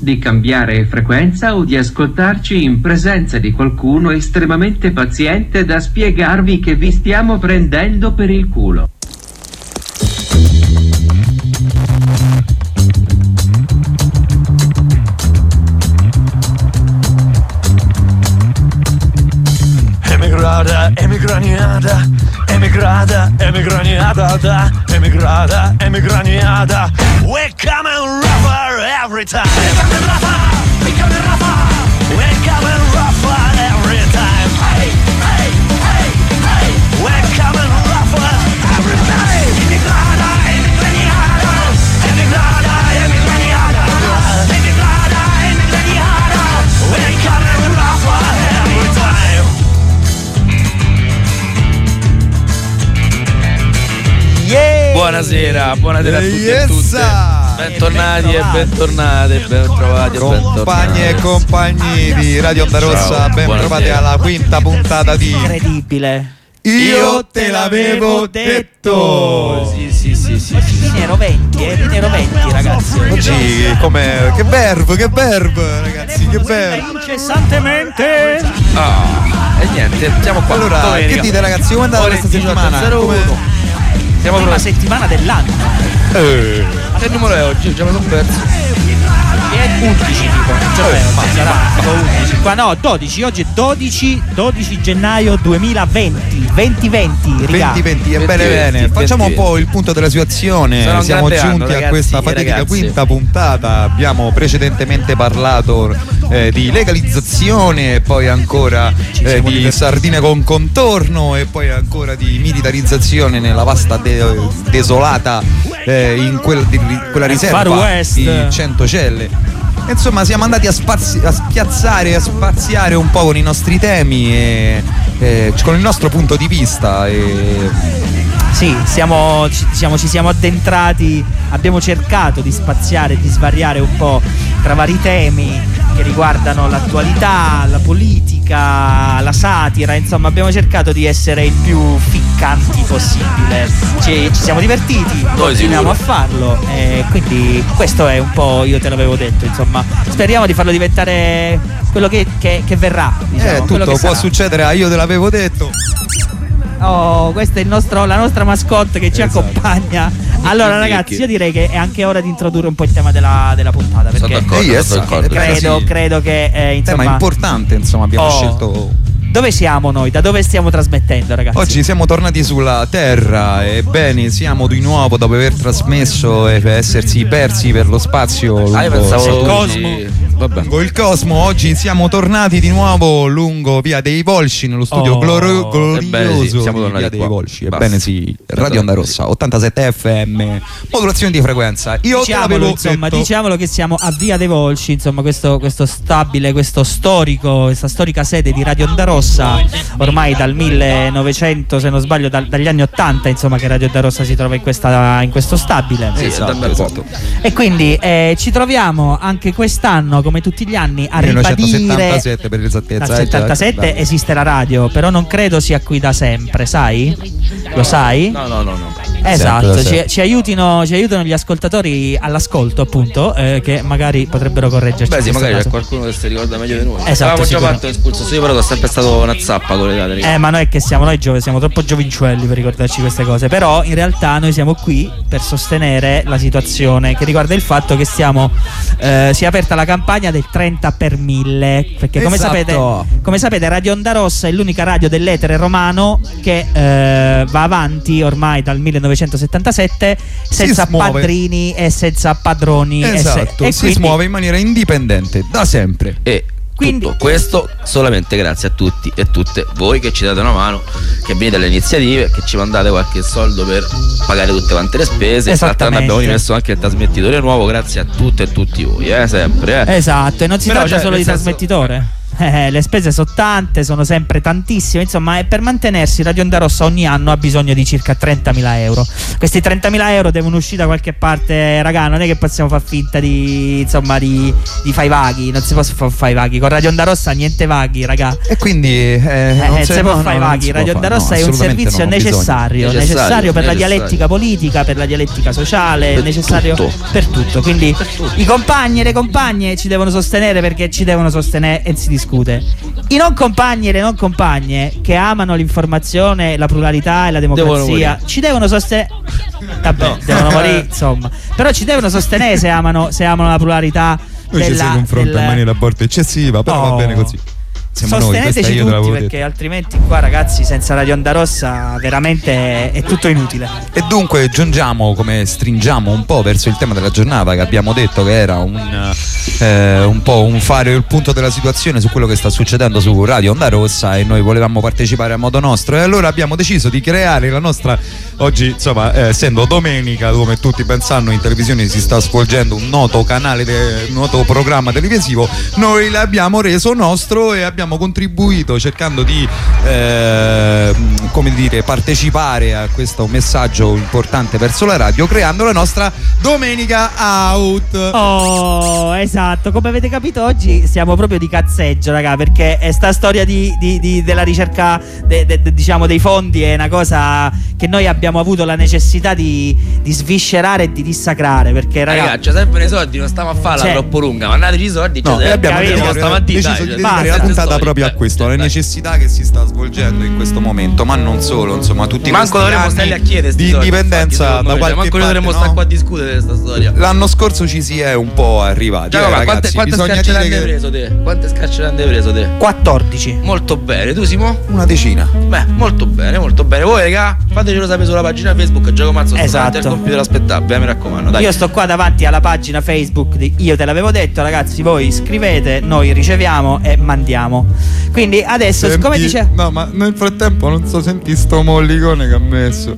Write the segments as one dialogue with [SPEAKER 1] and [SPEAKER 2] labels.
[SPEAKER 1] di cambiare frequenza o di ascoltarci in presenza di qualcuno estremamente paziente da spiegarvi che vi stiamo prendendo per il culo.
[SPEAKER 2] Emigrada, emigraniada, emigrada, emigraniada, emigrada, emigraniada. We come and rougher every time. We come and rougher. We come and rougher every time. Hey, hey, hey, hey. We come and rougher every time. Emigrada, emigraniada, emigrada, emigraniada, emigrada, emigraniada. We come and rougher every time.
[SPEAKER 3] Buonasera, buonasera a tutti e a tutte. Bentornati e bentornate, ben trovati e
[SPEAKER 4] compagni e compagni di Radio Onda Rossa, ben trovati alla quinta puntata di
[SPEAKER 5] Incredibile.
[SPEAKER 4] Io te l'avevo detto.
[SPEAKER 3] Sì.
[SPEAKER 5] Ne ero 20, ragazzi.
[SPEAKER 4] Oggi come che verbo ragazzi, che verbo.
[SPEAKER 5] Incessantemente.
[SPEAKER 3] E niente, siamo qua.
[SPEAKER 4] Allora, che dite ragazzi, come è andata questa settimana?
[SPEAKER 3] Siamo
[SPEAKER 5] prima settimana dell'anno.
[SPEAKER 3] Che numero è oggi? Già me l'ho perso.
[SPEAKER 5] È 11 tipo. Sarà 11. Qua no, 12. Oggi è 12 gennaio 2020. 2020,
[SPEAKER 4] bene. Facciamo un po' il punto della situazione. Siamo giunti a questa fatidica quinta puntata. Abbiamo precedentemente parlato di legalizzazione, poi ancora di sardine con contorno e poi ancora di militarizzazione nella vasta desolata in quella riserva di Centocelle. Insomma, siamo andati a spaziare un po' con i nostri temi e con il nostro punto di vista.
[SPEAKER 5] Sì, ci siamo addentrati, abbiamo cercato di spaziare e di svariare un po' tra vari temi che riguardano l'attualità, la politica, la satira, insomma abbiamo cercato di essere il più ficcanti possibile. Ci siamo divertiti, continuiamo a farlo e quindi questo è un po', io te l'avevo detto, insomma speriamo di farlo diventare quello che verrà, diciamo,
[SPEAKER 4] tutto può succedere, io te l'avevo detto.
[SPEAKER 5] Questa è la nostra mascotte che ci accompagna. Allora ragazzi, io direi che è anche ora di introdurre un po' il tema della puntata, perché credo che insomma,
[SPEAKER 4] tema importante, insomma, abbiamo scelto.
[SPEAKER 5] Dove siamo noi? Da dove stiamo trasmettendo, ragazzi?
[SPEAKER 4] Oggi siamo tornati sulla Terra, ebbene siamo di nuovo dopo aver trasmesso e essersi persi per lo spazio lungo il cosmo. Lungo il cosmo, oggi siamo tornati di nuovo lungo Via dei Volsci, nello studio glorioso
[SPEAKER 3] siamo
[SPEAKER 4] di Via dei Volsci. Ebbene sì, Radio Onda Rossa, 87 FM, modulazione di frequenza.
[SPEAKER 5] Diciamolo che siamo a Via dei Volsci, insomma, questo stabile, questo storico, questa storica sede di Radio Onda Rossa, ormai dal 1900, se non sbaglio, dagli anni 80, insomma, che Radio Onda Rossa si trova in questo stabile.
[SPEAKER 4] Esatto.
[SPEAKER 5] E quindi ci troviamo anche quest'anno, come tutti gli anni, a ribadire
[SPEAKER 4] 1977 per l'esattezza.
[SPEAKER 5] Dal 77 esiste la radio, però non credo sia qui da sempre, sai? Lo sai?
[SPEAKER 3] No.
[SPEAKER 5] Esatto, ci aiutino gli ascoltatori all'ascolto, appunto, che magari potrebbero correggerci.
[SPEAKER 3] Beh sì, magari c'è qualcuno che si ricorda meglio di noi.
[SPEAKER 5] Esatto,
[SPEAKER 3] avevamo già fatto l'espulso, io però sono sempre stato una zappa con le date.
[SPEAKER 5] Ma noi che siamo troppo giovincelli per ricordarci queste cose. Però in realtà noi siamo qui per sostenere la situazione che riguarda il fatto che si è aperta la campagna del 30 per 1000, perché come sapete Radio Onda Rossa è l'unica radio dell'etere romano che va avanti ormai dal 1977 senza padrini e senza padroni.
[SPEAKER 4] Esatto, si muove in maniera indipendente da sempre.
[SPEAKER 3] E quindi tutto questo solamente grazie a tutti e tutte voi che ci date una mano, che venite alle iniziative, che ci mandate qualche soldo per pagare tutte quante le spese. Abbiamo rimesso anche il trasmettitore nuovo, grazie a tutte e tutti voi, sempre.
[SPEAKER 5] Esatto, e non si tratta solo di trasmettitore. Le spese sono tante, sono sempre tantissime, insomma, e per mantenersi Radio Onda Rossa ogni anno ha bisogno di circa 30.000 euro. Questi 30.000 euro devono uscire da qualche parte, raga, non è che possiamo far finta di fare i vaghi, non si può fare i vaghi, con Radio Onda Rossa niente vaghi, raga.
[SPEAKER 4] E quindi
[SPEAKER 5] non si può fare i vaghi, Radio Onda Rossa è un servizio necessario per la dialettica politica, per la dialettica sociale, necessario per tutto. Quindi i compagni e le compagne ci devono sostenere, perché ci devono sostenere e si discute. I non compagni e le non compagne che amano l'informazione, la pluralità e la democrazia ci devono sostenere. Vabbè, devono morire, insomma. Però ci devono sostenere se amano la pluralità.
[SPEAKER 4] Noi ci si confronta in maniera a volte eccessiva, però va bene così.
[SPEAKER 5] Sosteneteci tutti, perché altrimenti qua, ragazzi, senza Radio Onda Rossa veramente è tutto inutile.
[SPEAKER 4] E dunque stringiamo un po' verso il tema della giornata, che abbiamo detto che era un po' un fare il punto della situazione su quello che sta succedendo su Radio Onda Rossa, e noi volevamo partecipare a modo nostro, e allora abbiamo deciso di creare la nostra, oggi insomma, essendo domenica, come tutti ben sanno, in televisione si sta svolgendo un noto canale, un noto programma televisivo, noi l'abbiamo reso nostro e abbiamo contribuito cercando di partecipare a questo messaggio importante verso la radio, creando la nostra Domenica Out.
[SPEAKER 5] Oh, esatto, come avete capito oggi siamo proprio di cazzeggio, raga, perché sta storia della ricerca diciamo dei fondi è una cosa che noi abbiamo avuto la necessità di sviscerare e di dissacrare, perché
[SPEAKER 3] raga, c'è sempre i soldi, non stiamo a farla troppo lunga, mandateci i soldi,
[SPEAKER 4] abbiamo deciso di dedicare la puntata proprio a questo, alle necessità che si sta svolgendo in questo momento, ma non solo, insomma, tutti
[SPEAKER 3] manco dovremmo stare a chiedere
[SPEAKER 4] di indipendenza da qualche
[SPEAKER 3] manco
[SPEAKER 4] parte,
[SPEAKER 3] dovremmo stare qua a discutere questa storia.
[SPEAKER 4] L'anno scorso ci si è un po' arrivati, ragazzi.
[SPEAKER 3] Quante scaccerande hai preso te? Quante scaccerande hai preso te?
[SPEAKER 5] 14.
[SPEAKER 3] Molto bene, tu Simo?
[SPEAKER 4] Una decina.
[SPEAKER 3] Beh, molto bene, molto bene. Voi raga, fatecelo sapere sulla pagina Facebook Gioco Mazzo.
[SPEAKER 5] Esatto.
[SPEAKER 3] Il computer aspettabile, mi raccomando, dai.
[SPEAKER 5] Io sto qua davanti alla pagina Facebook di Io te l'avevo detto, ragazzi, voi scrivete, noi riceviamo e mandiamo. Quindi adesso, come dice...
[SPEAKER 4] No, ma nel frattempo non so, senti sto mollicone che ha messo.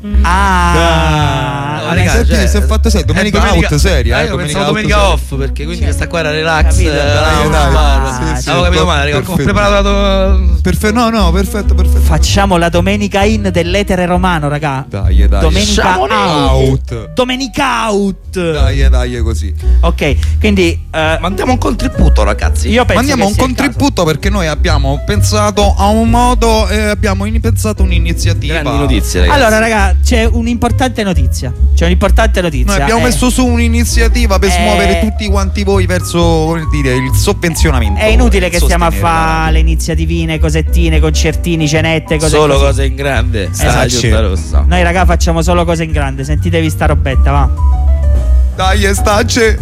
[SPEAKER 3] Raga,
[SPEAKER 4] si è fatto domenica out seria.
[SPEAKER 3] Io pensavo domenica off, perché quindi questa qua era relax. Avevo capito male, raga, ho preparato.
[SPEAKER 4] Perfetto.
[SPEAKER 5] Facciamo la domenica in dell'etere romano, raga.
[SPEAKER 4] Dai.
[SPEAKER 5] Domenica out. Domenica out.
[SPEAKER 4] Dai così.
[SPEAKER 5] Ok, quindi
[SPEAKER 3] mandiamo un contributo, ragazzi.
[SPEAKER 5] Io penso
[SPEAKER 4] mandiamo un contributo, perché noi abbiamo pensato a un modo, abbiamo pensato un'iniziativa.
[SPEAKER 3] Grandi notizie, ragazzi.
[SPEAKER 5] Allora, raga, c'è un'importante notizia.
[SPEAKER 4] Noi abbiamo messo su un'iniziativa per smuovere tutti quanti voi verso il sovvenzionamento.
[SPEAKER 5] È inutile che stiamo a fare le iniziativine, cosettine, concertini, cenette, cose
[SPEAKER 3] solo
[SPEAKER 5] così.
[SPEAKER 3] Cose in grande.
[SPEAKER 5] Rossa. Noi, raga, facciamo solo cose in grande. Sentitevi sta robetta, va.
[SPEAKER 4] Dai, stacce.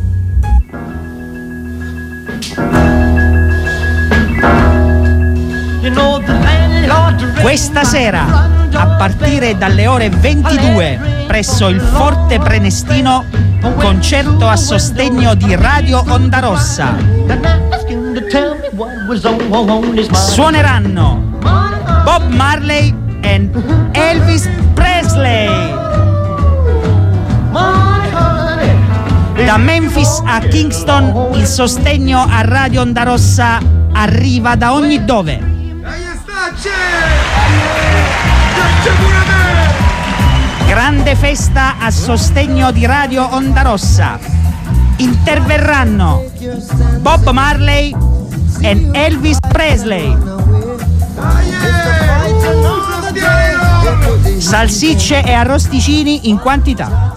[SPEAKER 5] Questa sera, a partire dalle ore 22, presso il Forte Prenestino, concerto a sostegno di Radio Onda Rossa. Suoneranno Bob Marley e Elvis Presley. Da Memphis a Kingston, il sostegno a Radio Onda Rossa arriva da ogni dove. Grande festa a sostegno di Radio Onda Rossa. Interverranno Bob Marley e Elvis Presley. Salsicce e arrosticini in quantità.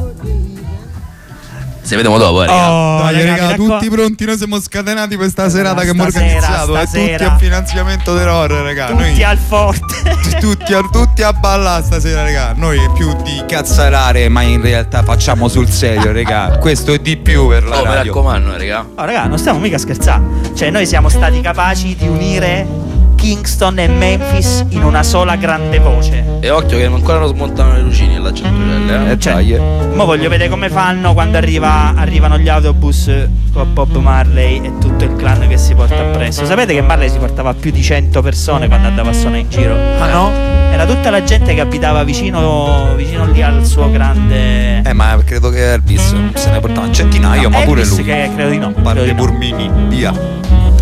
[SPEAKER 3] Ci vediamo dopo,
[SPEAKER 4] raga, tutti pronti, noi siamo scatenati per sta serata che abbiamo organizzato, tutti a finanziamento dell'Orre, raga.
[SPEAKER 5] Tutti
[SPEAKER 4] noi,
[SPEAKER 5] al Forte.
[SPEAKER 4] tutti a ballare stasera, raga. Noi più di cazzarare, ma in realtà facciamo sul serio, raga. Questo è di più per la radio.
[SPEAKER 3] Mi raccomando, raga.
[SPEAKER 5] Raga, non stiamo mica scherzando. Cioè, noi siamo stati capaci di unire Kingston e Memphis in una sola grande voce.
[SPEAKER 3] E occhio che ancora non smontano le lucine là centrale,
[SPEAKER 5] Mo voglio vedere come fanno quando arrivano gli autobus con Bob Marley e tutto il clan che si porta appresso. Sapete che Marley si portava più di 100 persone quando andava a suonare in giro?
[SPEAKER 4] Ah no?
[SPEAKER 5] Era tutta la gente che abitava vicino lì al suo grande...
[SPEAKER 4] ma credo che Elvis se ne portava un centinaio, ma
[SPEAKER 5] Elvis
[SPEAKER 4] pure lui.
[SPEAKER 5] Che credo di no.
[SPEAKER 4] Parli Burmini, via.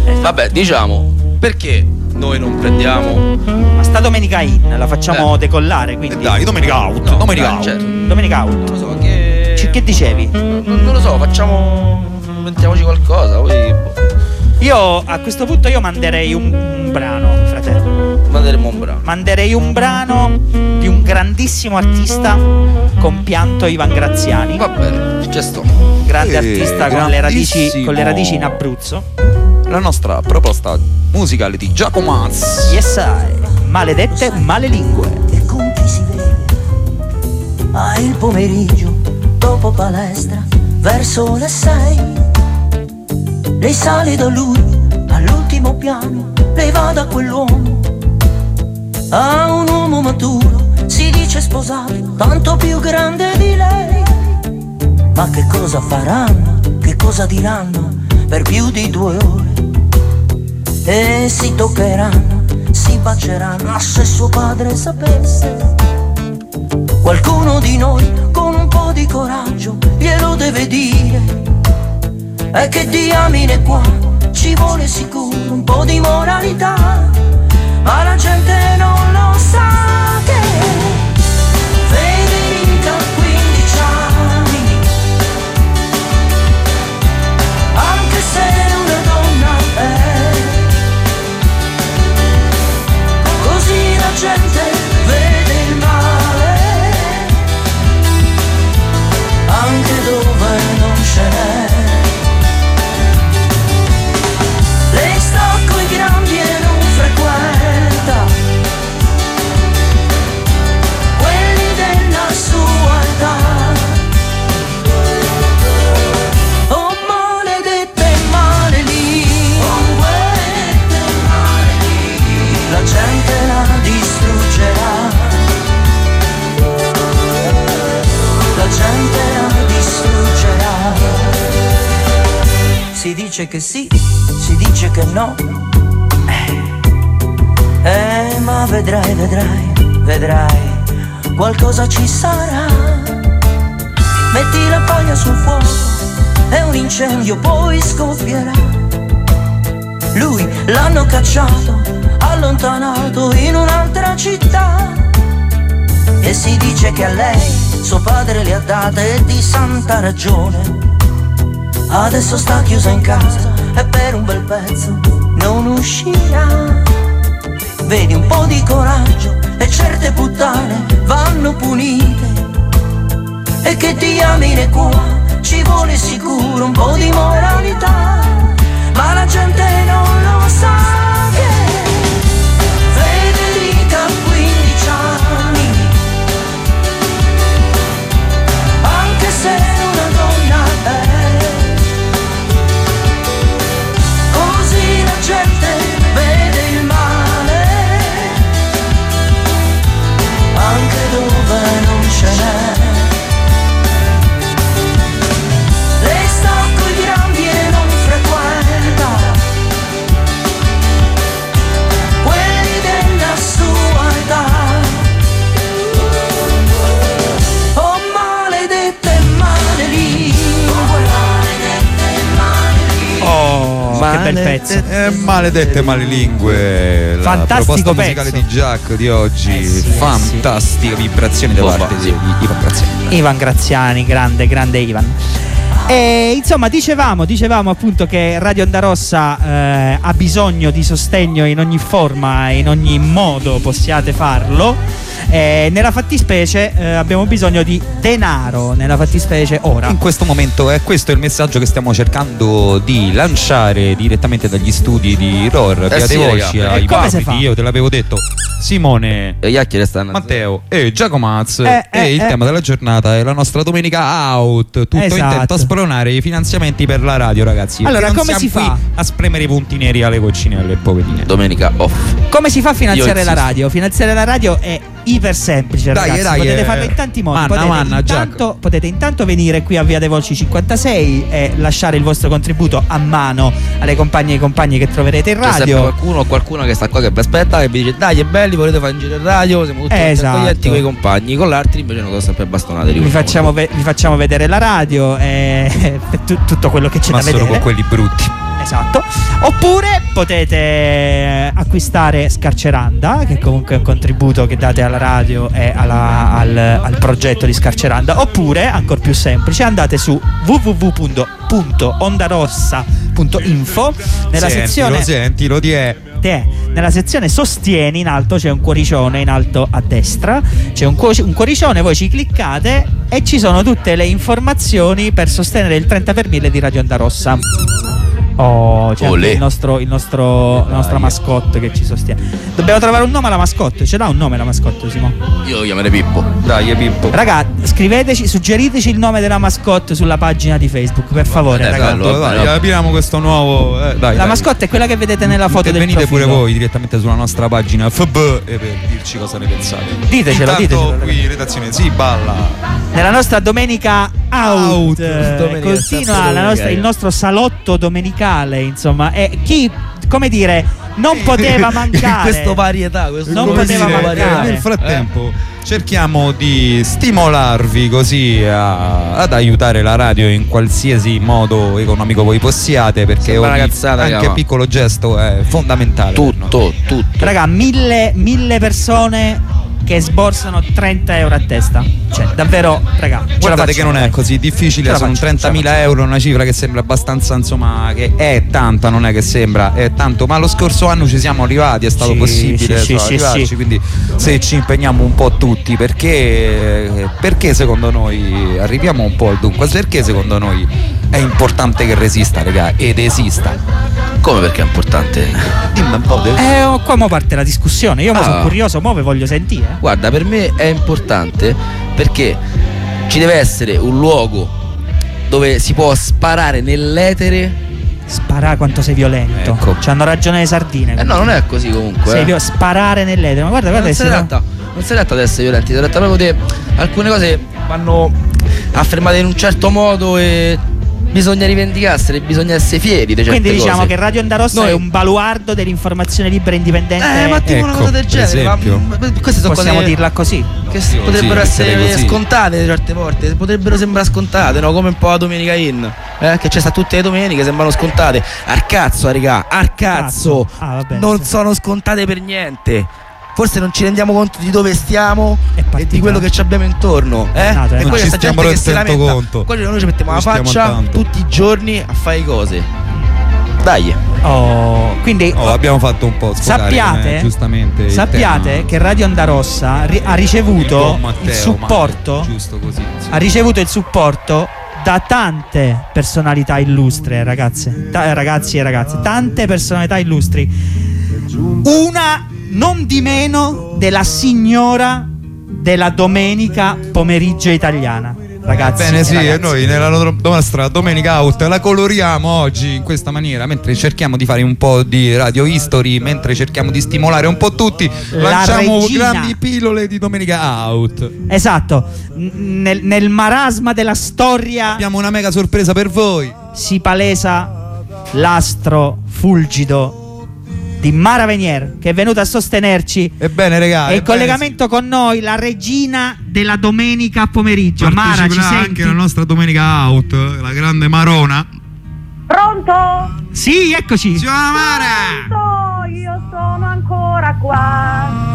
[SPEAKER 3] Vabbè, diciamo, perché noi non prendiamo...
[SPEAKER 5] Ma sta domenica in, la facciamo decollare, quindi...
[SPEAKER 4] Dai, domenica out,
[SPEAKER 3] no,
[SPEAKER 4] domenica out.
[SPEAKER 3] Certo.
[SPEAKER 5] Domenica out.
[SPEAKER 3] Non lo so, che
[SPEAKER 5] dicevi?
[SPEAKER 3] Non lo so, inventiamoci qualcosa, poi...
[SPEAKER 5] Io a questo punto manderei un brano, fratello.
[SPEAKER 3] Manderemo un brano.
[SPEAKER 5] Manderei un brano di un grandissimo artista, compianto Ivan Graziani.
[SPEAKER 3] Va bene, c'è sto.
[SPEAKER 5] Grande artista con le radici in Abruzzo.
[SPEAKER 4] La nostra proposta musicale di Giacomaz.
[SPEAKER 5] Yes, maledette malelingue.
[SPEAKER 6] E con chi si vede? Il pomeriggio, dopo palestra, verso le 6. Lei sale da lui, all'ultimo piano, lei va da quell'uomo. A un uomo maturo, si dice sposato, tanto più grande di lei. Ma che cosa faranno, che cosa diranno per più di 2 ore? E si toccheranno, si baceranno, se suo padre sapesse. Qualcuno di noi con un po' di coraggio glielo deve dire. E che diamine qua ci vuole sicuro un po' di moralità, ma la gente non lo sa che Federica ha 15 anni, anche se una donna è, così la gente vede il male, anche dove non ce n'è. Lei sta coi grandi e non frequenta quelli della sua età. Oh maledette malelingue, la gente la distruggerà, la gente la distruggerà. Si dice che sì, si dice che no, ma vedrai, qualcosa ci sarà. Metti la paglia sul fuoco e un incendio poi scoppierà. Lui l'hanno cacciato, allontanato in un'altra città, e si dice che a lei suo padre le ha date di santa ragione. Adesso sta chiusa in casa e per un bel pezzo non uscirà. Vedi, un po' di coraggio e certe puttane vanno punite. E che diamine qua ci vuole sicuro un po' di moralità, ma la gente non lo sa che Federica ha 15 anni, anche se una donna è, così la gente vede il male, anche dove non ce n'è. Lei sta coi grandi e non frequenta quelli della sua età. Oh maledette malelingue,
[SPEAKER 5] oh, che bel pezzo.
[SPEAKER 4] Maledette malelingue.
[SPEAKER 5] Fantastico
[SPEAKER 4] la proposta musicale
[SPEAKER 5] pezzo
[SPEAKER 4] di Jack di oggi. Fantastica, vibrazioni da parte di Ivan Graziani.
[SPEAKER 5] Ivan Graziani, grande Ivan. E insomma dicevamo appunto che Radio Onda Rossa ha bisogno di sostegno in ogni forma e in ogni modo possiate farlo. Nella fattispecie abbiamo bisogno di denaro, nella fattispecie ora.
[SPEAKER 4] In questo momento questo è il messaggio che stiamo cercando di lanciare direttamente dagli studi di ROR. Abbiate voci ai papiti, io te l'avevo detto. Simone, Matteo e Giacomaz, e il tema della giornata è la nostra domenica out. Tutto intento a spronare i finanziamenti per la radio, ragazzi.
[SPEAKER 5] Allora, come si fa
[SPEAKER 4] a spremere i punti neri alle coccinelle poverine?
[SPEAKER 3] Domenica off.
[SPEAKER 5] Come si fa a finanziare la radio? Finanziare la radio è iper semplice, ragazzi. Dai, potete farlo in tanti modi. Potete intanto venire qui a Via dei Volsci 56 e lasciare il vostro contributo a mano alle compagne e ai compagni che troverete in radio.
[SPEAKER 3] C'è qualcuno o qualcuna che sta qua che vi aspetta, che vi dice dai è belli, volete fare in giro in radio, siamo tutti accoglienti con i compagni, con l'altri invece non sono sempre bastonate.
[SPEAKER 5] Vi facciamo vedere la radio e tutto quello che c'è da vedere.
[SPEAKER 4] Ma solo con quelli brutti.
[SPEAKER 5] Esatto. Oppure potete acquistare Scarceranda, che comunque è un contributo che date alla radio e al progetto di Scarceranda. Oppure, ancora più semplice, andate su www.ondarossa.info nella sezione
[SPEAKER 4] sentilo
[SPEAKER 5] nella sezione Sostieni, in alto c'è un cuoricione, in alto a destra c'è un cuoricione, voi ci cliccate e ci sono tutte le informazioni per sostenere il 30 per 1000 di Radio Onda Rossa. C'è anche la nostra mascotte che ci sostiene. Dobbiamo trovare un nome alla mascotte. Ce l'ha un nome la mascotte, Simo?
[SPEAKER 3] Io lo chiamerei Pippo.
[SPEAKER 4] Dai, Pippo.
[SPEAKER 5] Raga, scriveteci, suggeriteci il nome della mascotte sulla pagina di Facebook, per favore, raga.
[SPEAKER 4] Dai, apriamo questo nuovo.
[SPEAKER 5] La mascotte è quella che vedete nella foto del profilo.
[SPEAKER 4] Venite pure voi direttamente sulla nostra pagina FB e per dirci cosa ne pensate.
[SPEAKER 5] Ditecelo.
[SPEAKER 4] Qui redazione si balla.
[SPEAKER 5] Nella nostra domenica out continua il nostro salotto domenicale, insomma, e chi, come dire, non poteva mancare
[SPEAKER 3] questo varietà,
[SPEAKER 5] non poteva mancare.
[SPEAKER 4] Nel frattempo cerchiamo di stimolarvi così ad aiutare la radio in qualsiasi modo economico voi possiate, perché anche piccolo gesto è fondamentale.
[SPEAKER 3] Tutto.
[SPEAKER 5] Raga, mille persone che sborsano 30 euro a testa. Cioè, davvero, raga,
[SPEAKER 4] guardate che non è così difficile. Sono 30.000 euro, una cifra che sembra abbastanza, insomma, che è tanta, non è che sembra, è tanto. Ma lo scorso anno ci siamo arrivati, è stato possibile arrivarci. Quindi se ci impegniamo un po' tutti, perché secondo noi arriviamo un po' al dunque, perché secondo noi è importante che resista, raga, ed esista.
[SPEAKER 3] Come, perché è importante?
[SPEAKER 4] Dimmi un po'.
[SPEAKER 5] Come parte la discussione? Io sono curioso, mo' ve voglio sentire.
[SPEAKER 3] Guarda, per me è importante perché ci deve essere un luogo dove si può sparare nell'etere.
[SPEAKER 5] Sparare, quanto sei violento.
[SPEAKER 3] Ecco.
[SPEAKER 5] C'hanno ragione le sardine.
[SPEAKER 3] No, non è così comunque.
[SPEAKER 5] Sparare nell'etere. Ma guarda,
[SPEAKER 3] non si tratta di essere violenti, si tratta proprio di alcune cose vanno affermate in un certo modo e bisogna rivendicarsene, bisogna essere fieri di certe
[SPEAKER 5] Quindi diciamo
[SPEAKER 3] cose.
[SPEAKER 5] che Radio Onda Rossa è un baluardo dell'informazione libera e indipendente.
[SPEAKER 3] Ma tipo una cosa del genere, ma queste sono
[SPEAKER 5] possiamo
[SPEAKER 3] cose
[SPEAKER 5] dirla così,
[SPEAKER 3] che potrebbero essere scontate certe volte, potrebbero sembrare scontate, no? Come un po' la Domenica Inn, che c'è sta tutte le domeniche, sembrano scontate. Arcazzo, raga, Arcazzo, non sono scontate per niente. Forse non ci rendiamo conto di dove stiamo e di quello che ci abbiamo intorno, e poi questa gente che si lamenta, noi ci mettiamo la faccia tutti i giorni a fare cose. Dai.
[SPEAKER 5] Quindi
[SPEAKER 4] abbiamo fatto un po' sfogare, giustamente.
[SPEAKER 5] Sappiate che Radio Onda Rossa ha ricevuto il supporto.
[SPEAKER 4] Giusto così. Sì.
[SPEAKER 5] Ha ricevuto il supporto da tante personalità illustre, ragazzi e ragazze, tante personalità illustri. Una non di meno della signora della domenica pomeriggio italiana, ragazzi.
[SPEAKER 4] Bene, sì, e noi nella nostra domenica out la coloriamo oggi in questa maniera, mentre cerchiamo di fare un po' di radio history, mentre cerchiamo di stimolare un po' tutti, lanciamo grandi pillole di domenica out.
[SPEAKER 5] Esatto. Nel marasma della storia
[SPEAKER 4] abbiamo una mega sorpresa per voi.
[SPEAKER 5] Si palesa l'astro fulgido di Mara Venier, che è venuta a sostenerci.
[SPEAKER 4] Ebbene, ragazzi,
[SPEAKER 5] e in collegamento con noi la regina della domenica pomeriggio. Mara, ci senti?
[SPEAKER 4] Anche la nostra domenica out, la grande Marona.
[SPEAKER 7] Pronto?
[SPEAKER 5] Sì, eccoci.
[SPEAKER 4] Ciao Mara.
[SPEAKER 7] Pronto? Io sono ancora qua.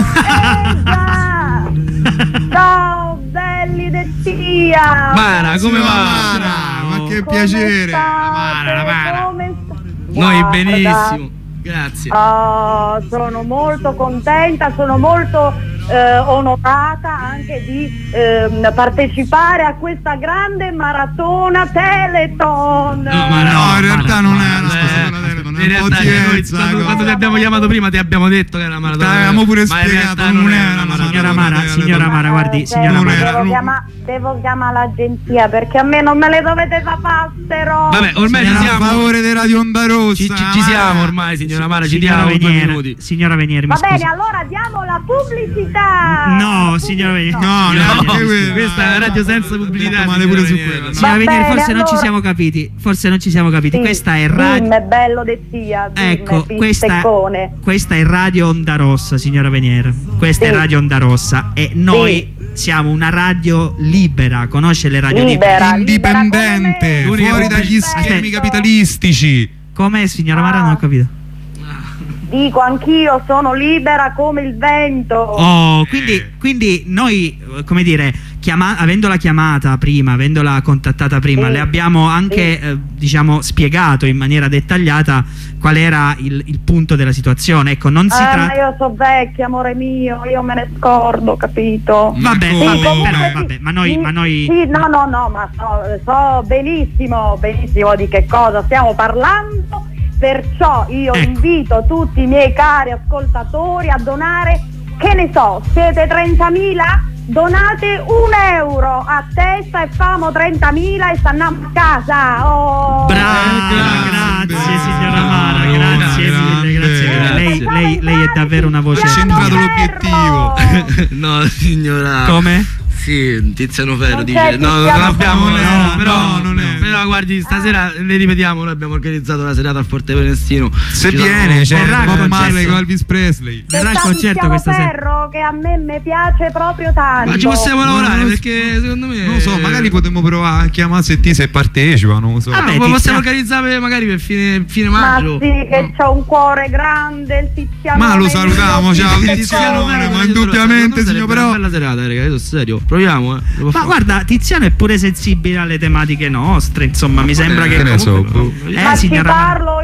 [SPEAKER 7] Già. Ciao belli del Tia.
[SPEAKER 8] Mara, come va?
[SPEAKER 4] Mara, ma che piacere.
[SPEAKER 8] La Mara.
[SPEAKER 7] Come
[SPEAKER 8] Noi benissimo. Grazie.
[SPEAKER 7] Sono molto contenta, sono molto onorata anche di partecipare a questa grande maratona Teleton.
[SPEAKER 4] No, in realtà non è una
[SPEAKER 8] in realtà quando ti abbiamo chiamato prima ti abbiamo detto che era una maratona.
[SPEAKER 4] Avevamo pure spiegato, non è una maratona.
[SPEAKER 5] Signora Mara, guardi, signora Mara.
[SPEAKER 7] Devo chiamare l'agenzia perché a me non me le dovete far passero.
[SPEAKER 8] Vabbè, ormai ci siamo.
[SPEAKER 4] A favore di Radio Onda Rossa.
[SPEAKER 8] Ci siamo ormai, signora Mara, ci diamo 2 minuti.
[SPEAKER 5] Signora Venier,
[SPEAKER 7] va bene, allora diamo la pubblicità.
[SPEAKER 5] No, signora Venier.
[SPEAKER 8] No, questa è una radio senza pubblicità.
[SPEAKER 4] Pure su quello.
[SPEAKER 5] Signora Venier, forse non ci siamo capiti. Sì, questa è radio.
[SPEAKER 7] È bello de Tia.
[SPEAKER 5] Ecco, questa è Radio Onda Rossa, signora Venier. Questa è Radio Onda Rossa e noi siamo una radio libera, conosce le radio libere?
[SPEAKER 4] Indipendente, fuori dagli schemi capitalistici.
[SPEAKER 5] Come, signora Mara? Non ho capito.
[SPEAKER 7] Dico, anch'io sono libera come il vento.
[SPEAKER 5] Oh, quindi noi, come dire, avendola chiamata prima, avendola contattata prima,
[SPEAKER 7] sì,
[SPEAKER 5] le abbiamo anche diciamo spiegato in maniera dettagliata qual era il punto della situazione. Ecco, non si tratta.
[SPEAKER 7] Ma io so vecchia, amore mio, io me ne scordo, capito?
[SPEAKER 5] Vabbè,
[SPEAKER 7] sì,
[SPEAKER 5] vabbè, ma noi
[SPEAKER 7] sì, no, ma so benissimo di che cosa stiamo parlando. Perciò io invito tutti i miei cari ascoltatori a donare, che ne so, siete 30.000? Donate €1 a testa e famo 30.000 e stanno a casa. Oh.
[SPEAKER 5] Brava, grazie signora Mara, grazie mille, grazie. Lei è davvero una voce.
[SPEAKER 8] Ha centrato l'obiettivo. No, signora.
[SPEAKER 5] Come?
[SPEAKER 8] Sì, Tiziano Ferro dice no, non abbiamo, però non è. Però guardi, stasera le ripetiamo, noi abbiamo organizzato la serata al Forte Prenestino.
[SPEAKER 4] Se viene, c'è Bob Marley con Elvis Presley.
[SPEAKER 5] Verrà il concerto questa sera.
[SPEAKER 7] Ferro che a me piace proprio tanto.
[SPEAKER 8] Ma ci possiamo lavorare perché secondo me
[SPEAKER 4] non so, magari potremmo provare a chiamare se partecipa, non lo so.
[SPEAKER 8] Vabbè, possiamo organizzare magari per fine maggio.
[SPEAKER 7] Ma sì, che c'ho un cuore grande, il Tiziano.
[SPEAKER 4] Ma lo salutiamo, ciao Tiziano, ma indubbiamente signor, però
[SPEAKER 8] bella serata, raga, io serio. Proviamo,
[SPEAKER 5] Ma guarda, Tiziano è pure sensibile alle tematiche nostre, insomma, mi sembra che
[SPEAKER 4] ne so.
[SPEAKER 7] Ma ci parlo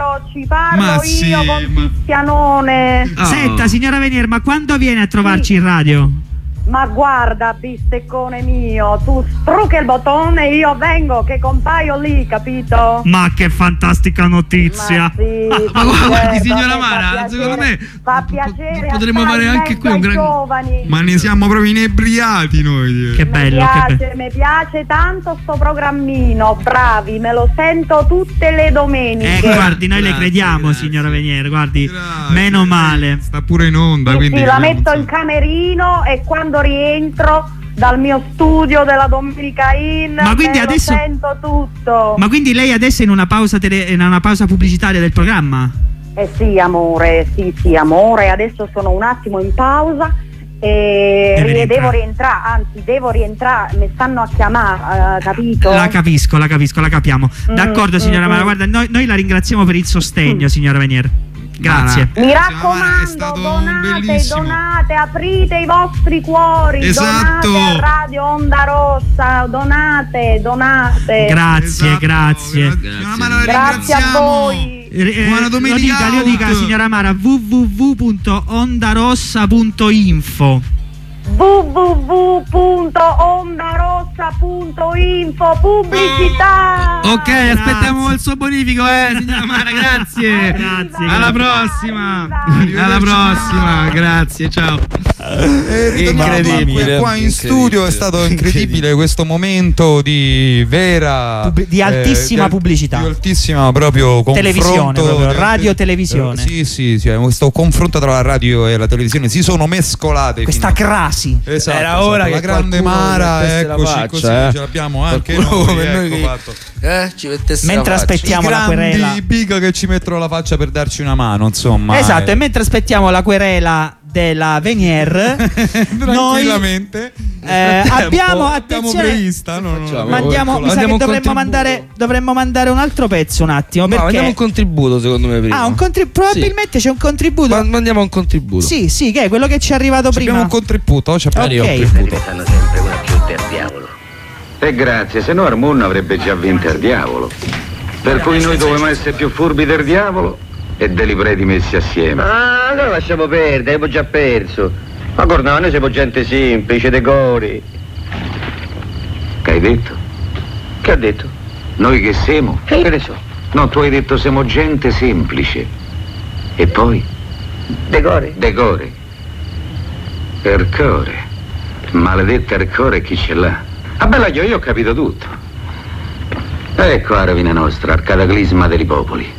[SPEAKER 7] io con Tizianone.
[SPEAKER 5] Senta, signora Venier, ma quando viene a trovarci in radio?
[SPEAKER 7] Ma guarda, bisteccone mio, tu strucca il bottone e io vengo che compaio lì, capito?
[SPEAKER 5] Ma che fantastica notizia!
[SPEAKER 7] Ma sì,
[SPEAKER 8] ma guardi, signora Mara, secondo me
[SPEAKER 7] fa piacere,
[SPEAKER 8] potremmo fare anche qui un gran
[SPEAKER 7] giovani.
[SPEAKER 4] Ma ne siamo proprio inebriati noi.
[SPEAKER 5] Che bello,
[SPEAKER 7] mi piace tanto sto programmino, bravi, me lo sento tutte le domeniche.
[SPEAKER 5] Guardi, noi le crediamo, signora Venier, guardi, meno male.
[SPEAKER 4] Sta pure in onda, quindi
[SPEAKER 7] sì, la metto in camerino e quando rientro dal mio studio della Domenica In,
[SPEAKER 5] ma quindi adesso
[SPEAKER 7] sento tutto.
[SPEAKER 5] Ma quindi lei adesso è in una pausa pubblicitaria del programma?
[SPEAKER 7] Sì amore, sì amore, adesso sono un attimo in pausa e devo rientrare, mi stanno a chiamare, capito?
[SPEAKER 5] La capisco, la capiamo. D'accordo signora Mara, guarda, noi la ringraziamo per il sostegno, signora Venier. Grazie.
[SPEAKER 7] Mi raccomando, donate, aprite i vostri cuori,
[SPEAKER 4] esatto.
[SPEAKER 7] Donate a Radio Onda Rossa, donate.
[SPEAKER 5] Grazie,
[SPEAKER 4] esatto.
[SPEAKER 5] grazie.
[SPEAKER 7] Grazie a voi.
[SPEAKER 4] Buona domenica.
[SPEAKER 5] Lo dica signora Mara, www.ondarossa.info
[SPEAKER 7] www.ondarossa.info pubblicità.
[SPEAKER 8] Ok, aspettiamo il suo bonifico, signora Mara, grazie.
[SPEAKER 5] Grazie.
[SPEAKER 8] Alla prossima. Alla prossima, grazie, ciao.
[SPEAKER 4] Incredibile. Qua in studio è stato incredibile questo momento di vera
[SPEAKER 5] di altissima pubblicità.
[SPEAKER 4] Di altissima proprio
[SPEAKER 5] televisione, proprio, radio televisione.
[SPEAKER 4] Sì, questo confronto tra la radio e la televisione si sono mescolate.
[SPEAKER 5] Questa crasi.
[SPEAKER 4] Esatto,
[SPEAKER 3] era ora che
[SPEAKER 4] la grande Mara, eccoci, così ce l'abbiamo anche noi,
[SPEAKER 3] fatto. Ci mettesse
[SPEAKER 5] mentre aspettiamo la querela,
[SPEAKER 4] i big che ci mettono la faccia per darci una mano, insomma.
[SPEAKER 5] Esatto, e mentre aspettiamo la querela della Venier
[SPEAKER 4] tranquillamente
[SPEAKER 5] abbiamo attenzione
[SPEAKER 4] prevista,
[SPEAKER 5] mandiamo, mi sa che dovremmo mandare un altro pezzo un attimo, perché
[SPEAKER 3] mandiamo un contributo secondo me prima.
[SPEAKER 5] Probabilmente c'è un contributo.
[SPEAKER 3] Mandiamo un contributo.
[SPEAKER 5] Sì, che è quello che ci è arrivato prima.
[SPEAKER 4] Abbiamo un contributo,
[SPEAKER 5] ok.
[SPEAKER 9] Stanno sempre una più del diavolo. E grazie, se no Armunno avrebbe già vinto il diavolo. Per cui noi dovevamo essere più furbi del diavolo e dei livreti messi assieme.
[SPEAKER 10] Ah, allora lasciamo perdere, abbiamo già perso. Ma guarda, noi siamo gente semplice, decori.
[SPEAKER 9] Che hai detto?
[SPEAKER 10] Che ha detto?
[SPEAKER 9] Noi che siamo?
[SPEAKER 10] Che io ne so.
[SPEAKER 9] No, tu hai detto siamo gente semplice. E poi?
[SPEAKER 10] Decore.
[SPEAKER 9] Ercore. Maledetta Ercore, chi ce l'ha? Ah bella, io ho capito tutto. Ecco la rovina nostra, al cataclisma dei popoli.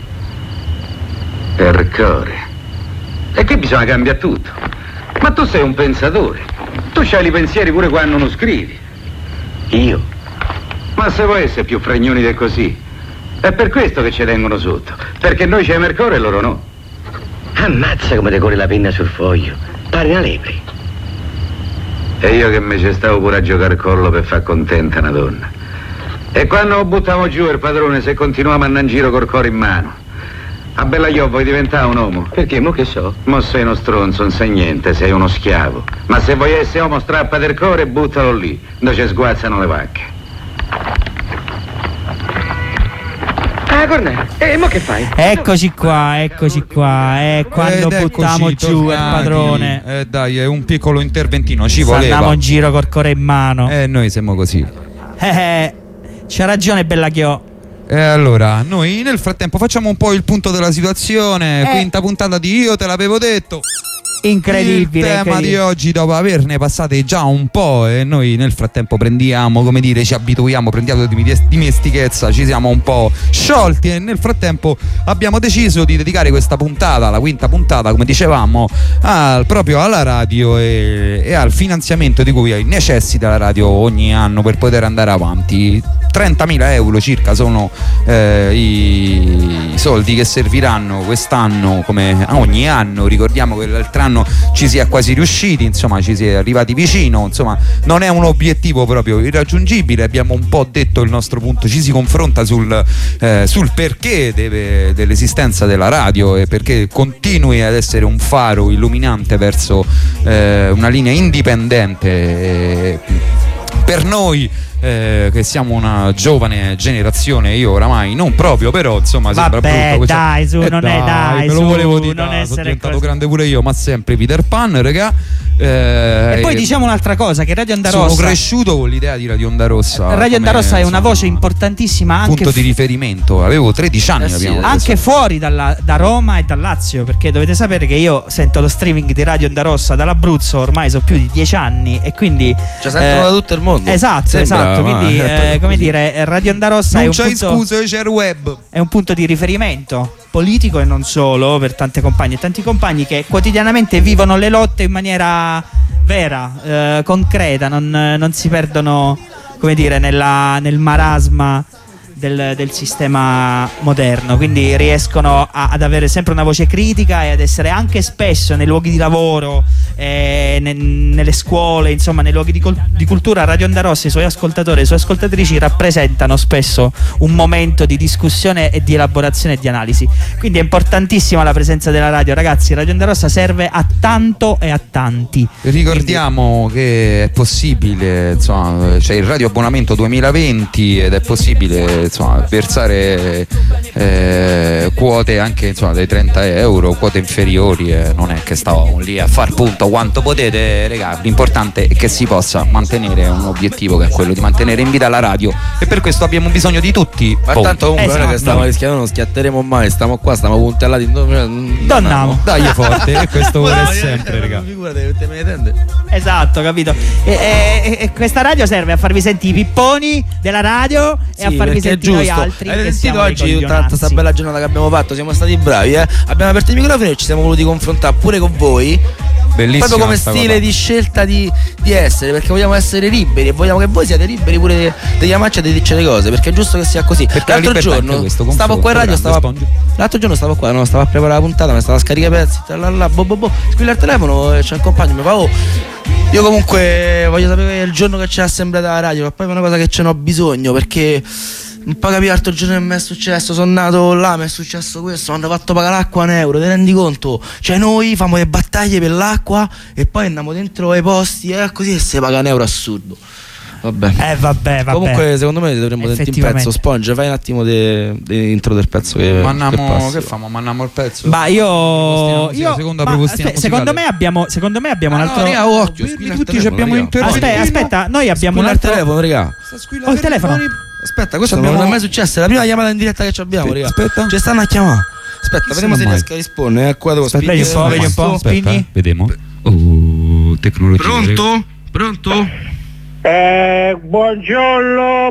[SPEAKER 9] Ercore. E qui bisogna cambiare tutto. Ma tu sei un pensatore. Tu c'hai i pensieri pure quando non scrivi.
[SPEAKER 10] Io?
[SPEAKER 9] Ma se vuoi essere più fregnoni di così. È per questo che ci tengono sotto. Perché noi c'è Ercore e loro no.
[SPEAKER 10] Ammazza come decorre la penna sul foglio. Pare una lepre.
[SPEAKER 9] E io che invece stavo pure a giocare collo per far contenta una donna. E quando lo buttiamo giù il padrone se continuiamo a andare in giro col cuore in mano? A Bellaio vuoi diventare un uomo?
[SPEAKER 10] Perché? Mo che so?
[SPEAKER 9] Mo sei uno stronzo, non sai niente, sei uno schiavo. Ma se vuoi essere uomo strappa del cuore e buttalo lì, dove ci sguazzano le vacche.
[SPEAKER 10] Ah, Cornelio, e mo che fai?
[SPEAKER 5] Eccoci qua, quando buttiamo giù il padrone.
[SPEAKER 4] Dai, è un piccolo interventino, ci voleva.
[SPEAKER 5] Andiamo in giro col cuore in mano.
[SPEAKER 4] Noi siamo così.
[SPEAKER 5] C'ha ragione Bellachio.
[SPEAKER 4] Allora, noi nel frattempo facciamo un po' il punto della situazione. Quinta puntata di Io te l'avevo detto.
[SPEAKER 5] Incredibile.
[SPEAKER 4] Il tema di oggi, dopo averne passate già un po', e noi nel frattempo prendiamo, come dire, ci abituiamo, prendiamo di dimestichezza, ci siamo un po' sciolti, e nel frattempo abbiamo deciso di dedicare questa puntata, la quinta puntata, come dicevamo, proprio alla radio e al finanziamento di cui necessita la radio ogni anno per poter andare avanti. 30.000 euro circa sono i soldi che serviranno quest'anno, come ogni anno. Ricordiamo che l'altro anno ci si è quasi riusciti, insomma ci si è arrivati vicino, insomma non è un obiettivo proprio irraggiungibile. Abbiamo un po' detto il nostro punto, ci si confronta sul perché dell'esistenza della radio e perché continui ad essere un faro illuminante verso una linea indipendente per noi che siamo una giovane generazione. Io oramai non proprio, però insomma sembra brutto.
[SPEAKER 5] Dai, su, non è dai,
[SPEAKER 4] me lo volevo dire,
[SPEAKER 5] non
[SPEAKER 4] sono diventato grande pure io, ma sempre Peter Pan, regà.
[SPEAKER 5] E poi diciamo un'altra cosa, che Radio Onda Rossa,
[SPEAKER 4] sono cresciuto con l'idea di Radio Onda Rossa.
[SPEAKER 5] Radio Onda Rossa è una voce importantissima, anche
[SPEAKER 4] punto di riferimento. Avevo 13 anni,
[SPEAKER 5] anche fuori da Roma e dal Lazio, perché dovete sapere che io sento lo streaming di Radio Onda Rossa dall'Abruzzo ormai sono più di 10 anni, e quindi
[SPEAKER 3] sentono da tutto il mondo.
[SPEAKER 5] Esatto, quindi come dire, Radio Onda Rossa
[SPEAKER 4] non c'è scuse, c'è il web.
[SPEAKER 5] È un punto di riferimento politico e non solo per tante compagne e tanti compagni che quotidianamente vivono le lotte in maniera vera, concreta, non si perdono, come dire, nel marasma del sistema moderno, quindi riescono ad avere sempre una voce critica e ad essere anche spesso nei luoghi di lavoro, nelle scuole, insomma nei luoghi di cultura. Radio Onda Rossa, i suoi ascoltatori e le sue ascoltatrici rappresentano spesso un momento di discussione e di elaborazione e di analisi, quindi è importantissima la presenza della radio, ragazzi. Radio Onda Rossa serve a tanto e a tanti.
[SPEAKER 4] Ricordiamo che è possibile, insomma, c'è il radio abbonamento 2020 ed è possibile, insomma, versare quote anche, insomma, dai 30 euro, quote inferiori, non è che stavamo lì a far punto quanto potete, regà. L'importante è che si possa mantenere un obiettivo, che è quello di mantenere in vita la radio, e per questo abbiamo bisogno di tutti.
[SPEAKER 3] Ma tanto comunque non è che stiamo rischiando, non schiatteremo mai, stiamo qua, stiamo puntellati,
[SPEAKER 5] donniamo,
[SPEAKER 4] dai forte, e questo vuole sempre, regà.
[SPEAKER 3] Figurate, te me ne tende.
[SPEAKER 5] Esatto, capito. E questa radio serve a farvi sentire i pipponi della radio e a farvi sentire noi altri.
[SPEAKER 3] Avete sentito oggi tutta questa bella giornata che abbiamo fatto? Siamo stati bravi, abbiamo aperto i microfoni e ci siamo voluti confrontare pure con voi.
[SPEAKER 4] Bellissimo,
[SPEAKER 3] proprio come stile di scelta di essere, perché vogliamo essere liberi e vogliamo che voi siate liberi pure di chiamarci e di dirci le cose, perché è giusto che sia così.
[SPEAKER 4] Perché l'altro giorno
[SPEAKER 3] stavo qua in radio, l'altro giorno stavo qua, no, stavo a preparare la puntata, mi stavo a scaricare i pezzi, squilla il telefono e c'è un compagno, mi fa: oh, io comunque voglio sapere il giorno che c'è l'assemblea della radio, che poi è una cosa che ce n'ho bisogno, perché non puoi capire, l'altro giorno che mi è successo, sono andato là, mi è successo questo, mi hanno fatto pagare l'acqua €1, ti rendi conto? Cioè noi famo le battaglie per l'acqua e poi andiamo dentro ai posti così e si paga €1, assurdo.
[SPEAKER 5] Vabbè.
[SPEAKER 3] Comunque secondo me dovremmo sentire un pezzo. Sponge, fai un attimo di intro del pezzo che
[SPEAKER 4] famo? Mandiamo il pezzo.
[SPEAKER 5] Ma secondo me abbiamo un altro.
[SPEAKER 4] Tutti ci abbiamo interrotto.
[SPEAKER 5] Aspetta, noi abbiamo un altro
[SPEAKER 3] telefono, raga.
[SPEAKER 5] Il telefono.
[SPEAKER 3] Aspetta, questo non è mai successo, è la prima chiamata in diretta che abbiamo, raga.
[SPEAKER 4] Aspetta.
[SPEAKER 3] Ci stanno a chiamare. Aspetta, vediamo se riesco a rispondere. Qua devo
[SPEAKER 5] vedi un po'.
[SPEAKER 4] Aspetta, vediamo. Tecnologia.
[SPEAKER 11] Pronto? Buongiorno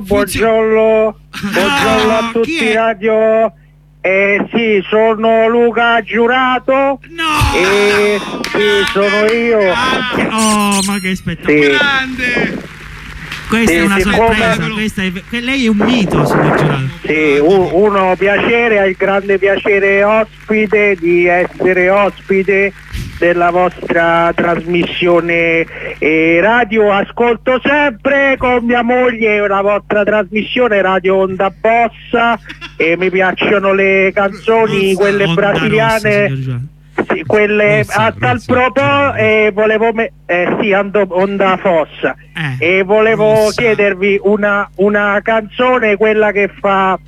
[SPEAKER 11] a tutti radio. Sì, sono Luca Giurato.
[SPEAKER 5] No!
[SPEAKER 11] Sì, sono io.
[SPEAKER 5] Oh, ma che spettacolo! Grande! Questa è una sorpresa, lei è un mito, signor Giurato.
[SPEAKER 11] Sì, uno piacere, ha il grande piacere ospite di essere ospite della vostra trasmissione radio, ascolto sempre con mia moglie la vostra trasmissione Radio Onda Bossa e mi piacciono le canzoni, quelle
[SPEAKER 5] Onda
[SPEAKER 11] brasiliane.
[SPEAKER 5] Rossa,
[SPEAKER 11] sì, quelle a tal proposito volevo Onda Fossa e volevo chiedervi una canzone, quella che fa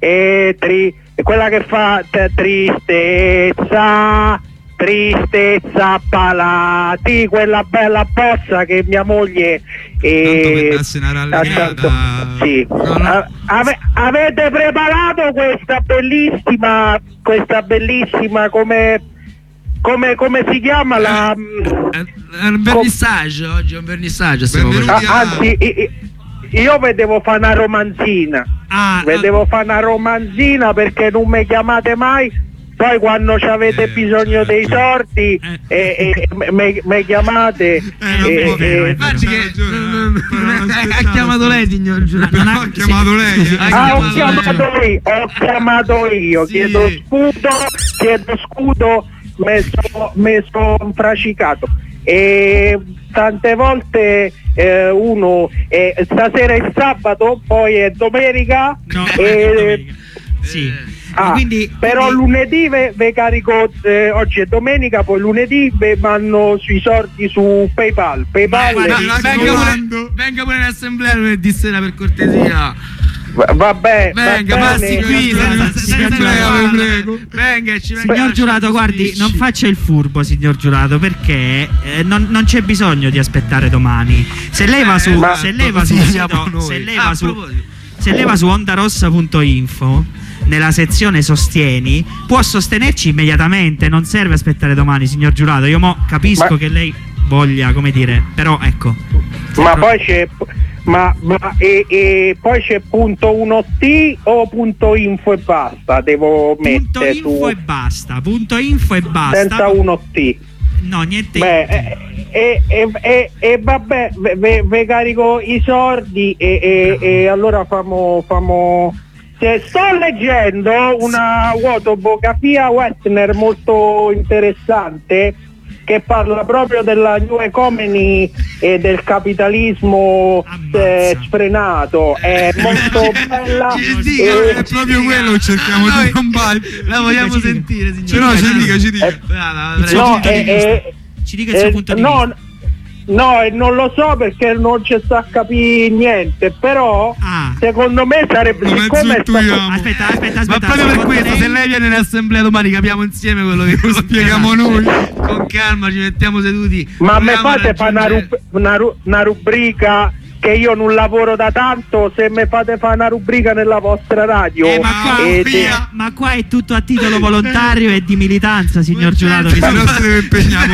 [SPEAKER 11] tristezza palati, quella bella bossa che mia moglie sì. Avete preparato questa bellissima come si chiama la
[SPEAKER 8] è un vernissaggio, oggi è un vernissaggio,
[SPEAKER 11] anzi io vedevo fare una romanzina perché non mi chiamate mai, poi quando avete bisogno dei sordi mi chiamate
[SPEAKER 8] infatti che ha chiamato lei, signor giurato.
[SPEAKER 4] Ha chiamato lei.
[SPEAKER 11] Ho chiamato io, chiedo scudo, mi sono infracicato e tante volte uno stasera è sabato, poi è domenica
[SPEAKER 5] sì.
[SPEAKER 11] Quindi lunedì ve carico, oggi è domenica, poi lunedì ve vanno sui sordi su PayPal.
[SPEAKER 8] Venga pure in assemblea lunedì sera per cortesia.
[SPEAKER 11] Vabbè,
[SPEAKER 8] venga, passi qui, venga,
[SPEAKER 5] signor giurato, guardi, non faccia il furbo, signor giurato, perché non c'è bisogno di aspettare domani. Se lei va su ondarossa.info, nella sezione sostieni, può sostenerci immediatamente, non serve aspettare domani, signor giurato. Io capisco che lei voglia, come dire, però ecco.
[SPEAKER 11] Ma poi c'è poi c'è .1t o .info e basta? Devo mettere
[SPEAKER 5] .info e basta. .info e basta.
[SPEAKER 11] Senza 1t.
[SPEAKER 5] No, niente.
[SPEAKER 11] E vabbè, ve carico i sordi e allora famo. Sto leggendo una autobiografia Westner molto interessante che parla proprio della new economy e del capitalismo sfrenato. È molto bella.
[SPEAKER 4] È proprio quello che cerchiamo di combattere.
[SPEAKER 8] La vogliamo sentire, signore.
[SPEAKER 4] Ci dica.
[SPEAKER 5] Ci dica il suo punto di vista.
[SPEAKER 11] No, e non lo so perché non ci sta a capire niente, però secondo me sarebbe
[SPEAKER 5] aspetta.
[SPEAKER 8] Ma proprio per questo, se lei viene in assemblea domani capiamo insieme quello che spieghiamo noi. Con calma, ci mettiamo seduti.
[SPEAKER 11] Ma me fate fare una rubrica, che io non lavoro da tanto, se mi fate fare una rubrica nella vostra radio.
[SPEAKER 5] Ma qua è tutto a titolo volontario e di militanza, signor giurato.
[SPEAKER 4] Se no se deve impegnare.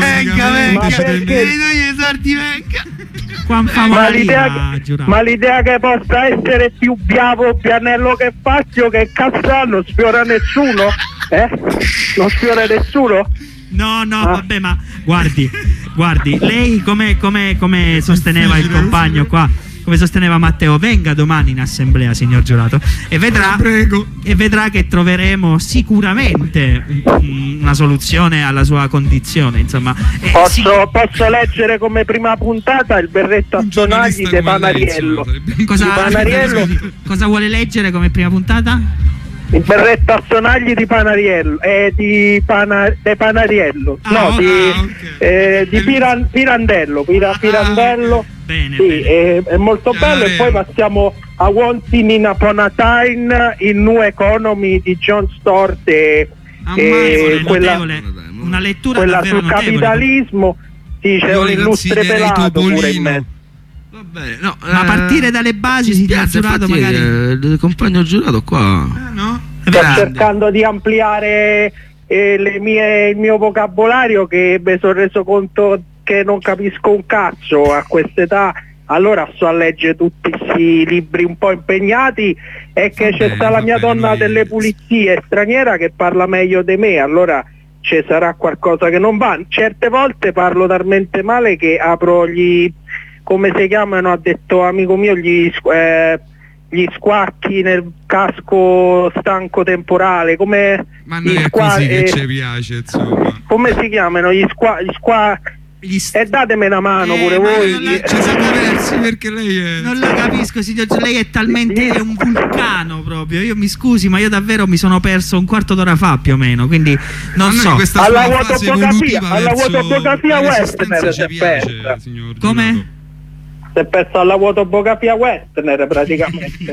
[SPEAKER 11] Ma l'idea che possa essere più pianello che faccio che Cassano non sfiora nessuno? Non sfiora nessuno?
[SPEAKER 5] No, vabbè, ma guardi, lei come sosteneva il compagno qua, come sosteneva Matteo, venga domani in assemblea, signor giurato, e vedrà che troveremo sicuramente una soluzione alla sua condizione, insomma.
[SPEAKER 11] Posso leggere come prima puntata il berretto a sonagli di Panariello.
[SPEAKER 5] Cosa vuole leggere come prima puntata?
[SPEAKER 11] Il berretto a sonagli di Panariello, di Panariello, di Pirandello.
[SPEAKER 5] Bene,
[SPEAKER 11] sì, bene. È molto bello. E poi passiamo a Once in Upon a Time in New Economy di John Stewart
[SPEAKER 5] una lettura
[SPEAKER 11] quella
[SPEAKER 5] davvero
[SPEAKER 11] sul capitalismo. Sì, c'è un illustre pelato pure in mezzo.
[SPEAKER 8] No,
[SPEAKER 5] ma a partire dalle basi, signor giurato, magari
[SPEAKER 8] il compagno giurato qua
[SPEAKER 11] sto cercando di ampliare il mio vocabolario, che mi sono reso conto che non capisco un cazzo a quest'età, allora sto a leggere tutti questi libri un po' impegnati, e che c'è sta la mia donna delle pulizie straniera che parla meglio di me, allora ci sarà qualcosa che non va. Certe volte parlo talmente male che apro come si chiamano, ha detto amico mio, gli squacchi nel casco stanco temporale, come
[SPEAKER 4] ma noi è così che ci piace, insomma.
[SPEAKER 11] Come si chiamano gli e datemi una mano pure voi.
[SPEAKER 4] Ci siamo persi perché lei è...
[SPEAKER 5] Non la capisco, signor, lei è talmente è un vulcano proprio. Io mi scusi, ma io davvero mi sono perso un quarto d'ora fa più o meno, quindi non so.
[SPEAKER 11] Alla fotografia Westner si è persa.
[SPEAKER 5] Come?
[SPEAKER 11] Si è persa alla fotografia Westner praticamente.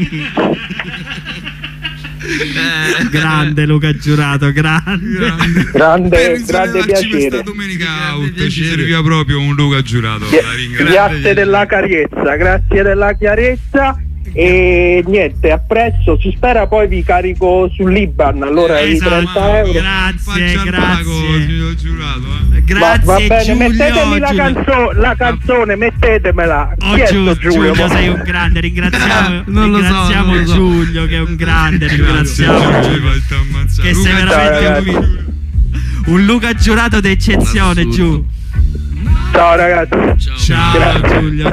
[SPEAKER 5] Grande Luca Giurato, grande
[SPEAKER 11] piacere.
[SPEAKER 4] Questa domenica out ci serviva proprio un Luca Giurato.
[SPEAKER 11] Grazie della chiarezza e niente, apprezzo, si spera poi vi carico sull'Iban allora i 30 euro.
[SPEAKER 5] Grazie.
[SPEAKER 11] Va bene, Giulio, mettetemi la canzone, mettetemela.
[SPEAKER 5] Giulio, sei un grande, ringraziamo Giulio che è un grande, ringraziamo Giulio, che sei veramente un Luca Giurato d'eccezione, Giù.
[SPEAKER 11] Ciao ragazzi.
[SPEAKER 5] Ciao Giulio,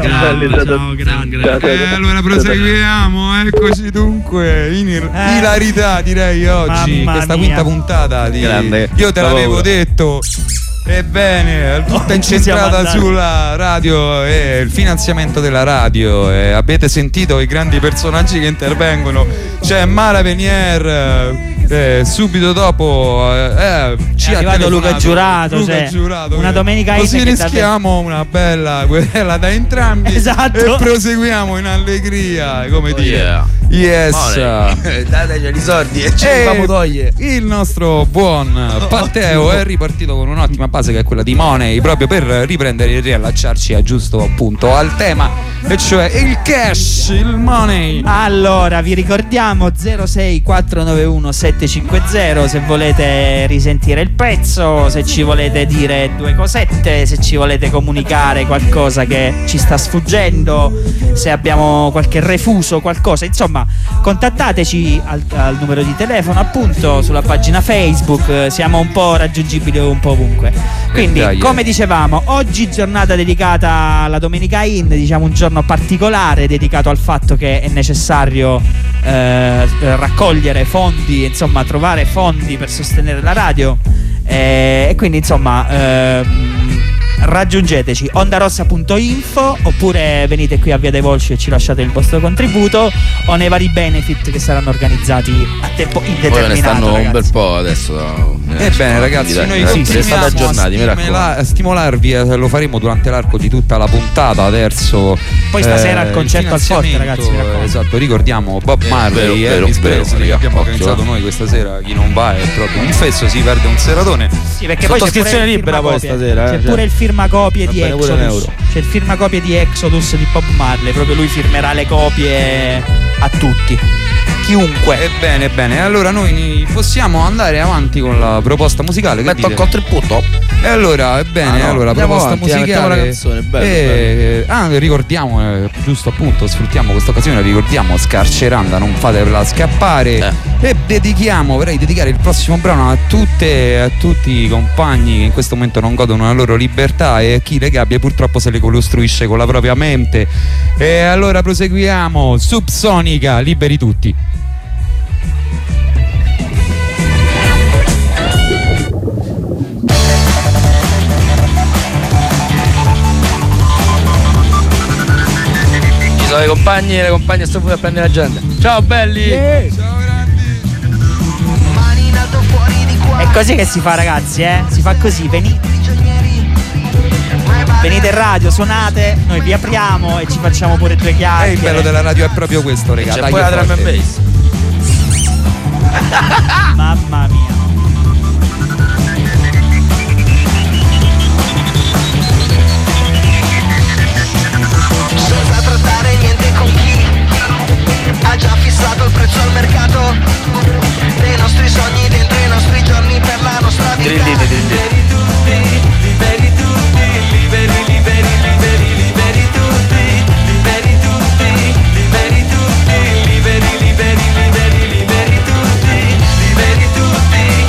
[SPEAKER 5] grazie.
[SPEAKER 4] Allora proseguiamo, eccoci dunque in ilarità direi oggi, questa quinta puntata di Grande. Io te l'avevo detto. Ebbene, tutta incentrata sulla radio e il finanziamento della radio. Avete sentito i grandi personaggi che intervengono. C'è Mara Venier, subito dopo ci
[SPEAKER 5] è arrivato Luca Giurato, una domenica
[SPEAKER 4] così rischiamo una bella querela da entrambi.
[SPEAKER 5] Esatto.
[SPEAKER 4] E proseguiamo in allegria, come dire. Yes.
[SPEAKER 3] Dateci i soldi e ci facciamo togliere.
[SPEAKER 4] Il nostro buon Matteo è ripartito con un'ottima base che è quella di Money, proprio per riprendere e riallacciarci a giusto appunto al tema, e cioè il cash, il money.
[SPEAKER 5] Allora vi ricordiamo 06491 750 se volete risentire il pezzo, se ci volete dire due cosette, se ci volete comunicare qualcosa che ci sta sfuggendo, se abbiamo qualche refuso, qualcosa, insomma contattateci al numero di telefono, appunto sulla pagina Facebook, siamo un po' raggiungibili un po' ovunque. Quindi come dicevamo, oggi giornata dedicata alla Domenica In, diciamo un giorno particolare dedicato al fatto che è necessario raccogliere fondi, insomma trovare fondi per sostenere la radio, e quindi insomma raggiungeteci ondarossa.info oppure venite qui a Via dei Volsci e ci lasciate il vostro contributo, o nei vari benefit che saranno organizzati a tempo indeterminato. Poi ne stanno
[SPEAKER 3] ragazzi. Un bel po' adesso.
[SPEAKER 4] Ebbene ragazzi, noi
[SPEAKER 3] state aggiornati, mi raccomando.
[SPEAKER 4] Stimolarvi, lo faremo durante l'arco di tutta la puntata verso
[SPEAKER 5] poi stasera il concerto al Forte, ragazzi,
[SPEAKER 4] esatto, ricordiamo Bob Marley e Elvis Presley che abbiamo organizzato noi questa sera. Chi non va è proprio un fesso, si perde un seratone.
[SPEAKER 5] Sì, perché poi c'è libera poi stasera, c'è pure il firmacopie di Exodus. C'è il firmacopie di Exodus di Bob Marley, proprio lui firmerà le copie a tutti, chiunque.
[SPEAKER 4] Bene, allora noi possiamo andare avanti con la proposta musicale.
[SPEAKER 3] Metto il contributo.
[SPEAKER 4] E allora, allora proposta musicale.
[SPEAKER 3] La canzone, bello.
[SPEAKER 4] Ricordiamo, giusto appunto, sfruttiamo questa occasione, ricordiamo Scarceranda, non fatela scappare. E vorrei dedicare il prossimo brano a tutti i compagni che in questo momento non godono la loro libertà e chi le gabbie purtroppo se le costruisce con la propria mente. E allora proseguiamo, Subsonica, liberi tutti.
[SPEAKER 3] Ci sono i compagni e le compagne, sto fuori a prendere la gente. Ciao belli!
[SPEAKER 4] Ciao grandi!
[SPEAKER 5] È così che si fa, ragazzi, si fa così, venite in radio, suonate, noi vi apriamo e ci facciamo pure due chiacchiere.
[SPEAKER 4] Il bello della radio è proprio questo, ragazzi.
[SPEAKER 3] C'è poi la drum and bass.
[SPEAKER 5] Mamma mia.
[SPEAKER 12] Senza trattare niente con chi ha già fissato il prezzo al mercato dei nostri sogni, dentro i nostri giorni, per la nostra vita. Liberi tutti, liberi tutti, liberi tutti, liberi tutti, liberi tutti, liberi tutti, liberi tutti, liberi tutti,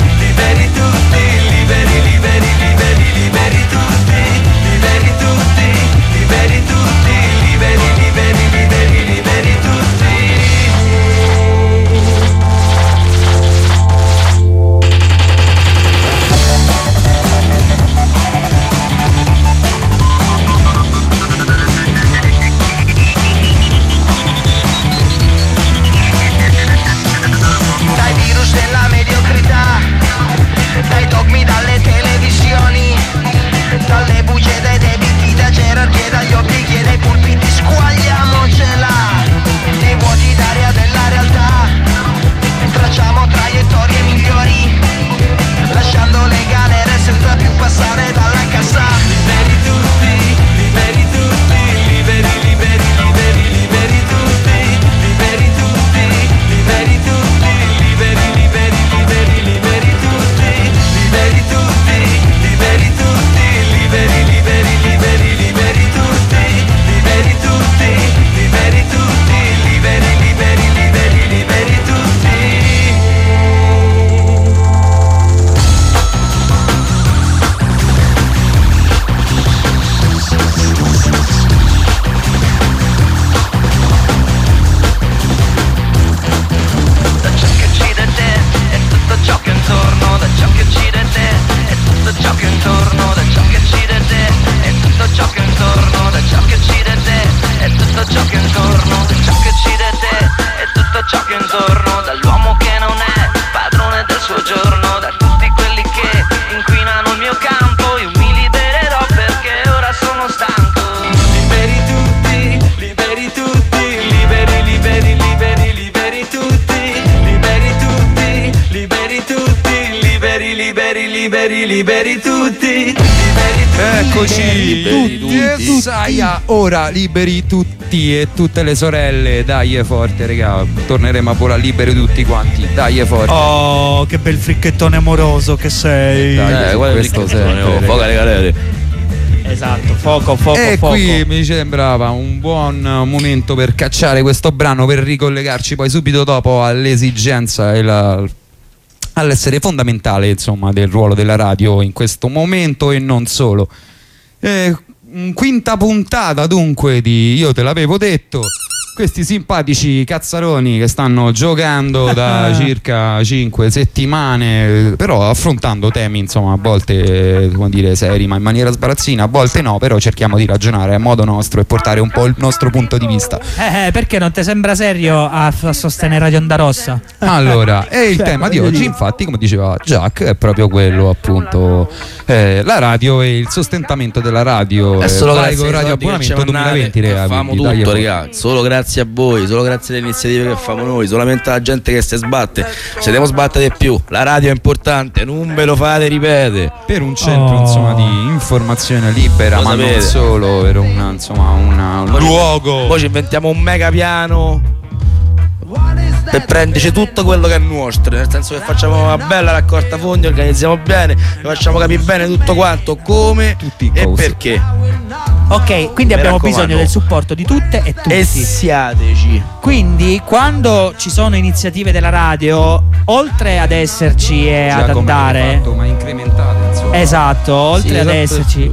[SPEAKER 2] liberi, liberi, liberi tutti.
[SPEAKER 4] Eccoci, tutti. Saia, ora liberi tutti e tutte le sorelle. Dai forte, raga. Torneremo a volare liberi tutti quanti. Dai forte.
[SPEAKER 5] Oh, che bel fricchettone amoroso che sei.
[SPEAKER 3] Dai, questo fuoco alle galere.
[SPEAKER 5] Esatto, fuoco.
[SPEAKER 4] E qui mi sembrava un buon momento per cacciare questo brano, per ricollegarci poi subito dopo all'esigenza e all'essere fondamentale, insomma, del ruolo della radio in questo momento e non solo. Quinta puntata dunque di Io te l'avevo detto. Questi simpatici cazzaroni che stanno giocando da circa 5 settimane, però affrontando temi, insomma, a volte, come dire, seri, ma in maniera sbarazzina, a volte no, però cerchiamo di ragionare a modo nostro e portare un po' il nostro punto di vista.
[SPEAKER 5] Perché non ti sembra serio a sostenere Radio Onda Rossa?
[SPEAKER 4] Allora, e il tema di oggi, infatti, come diceva Jack, è proprio quello, appunto, la radio e il sostentamento della radio.
[SPEAKER 3] È solo
[SPEAKER 4] grazie al Radio Abbonamento 2020,
[SPEAKER 3] famo tutto, ragazzi, solo grazie a voi, solo grazie alle iniziative che famo noi, solamente la gente che si sbatte. Se devo sbattere di più, la radio è importante, non ve lo fate, ripete.
[SPEAKER 4] Per un centro insomma di informazione libera, ma non solo, per un luogo.
[SPEAKER 3] Poi ci inventiamo un mega piano per prenderci tutto quello che è nostro, nel senso che facciamo una bella raccolta fondi, organizziamo bene, facciamo capire bene tutto quanto, come e perché.
[SPEAKER 5] Ok, quindi abbiamo bisogno del supporto di tutte e tutti.
[SPEAKER 3] E siateci.
[SPEAKER 5] Quindi quando ci sono iniziative della radio, oltre ad esserci e ad andare,
[SPEAKER 4] ma incrementate, insomma.
[SPEAKER 5] Esatto, oltre ad esserci,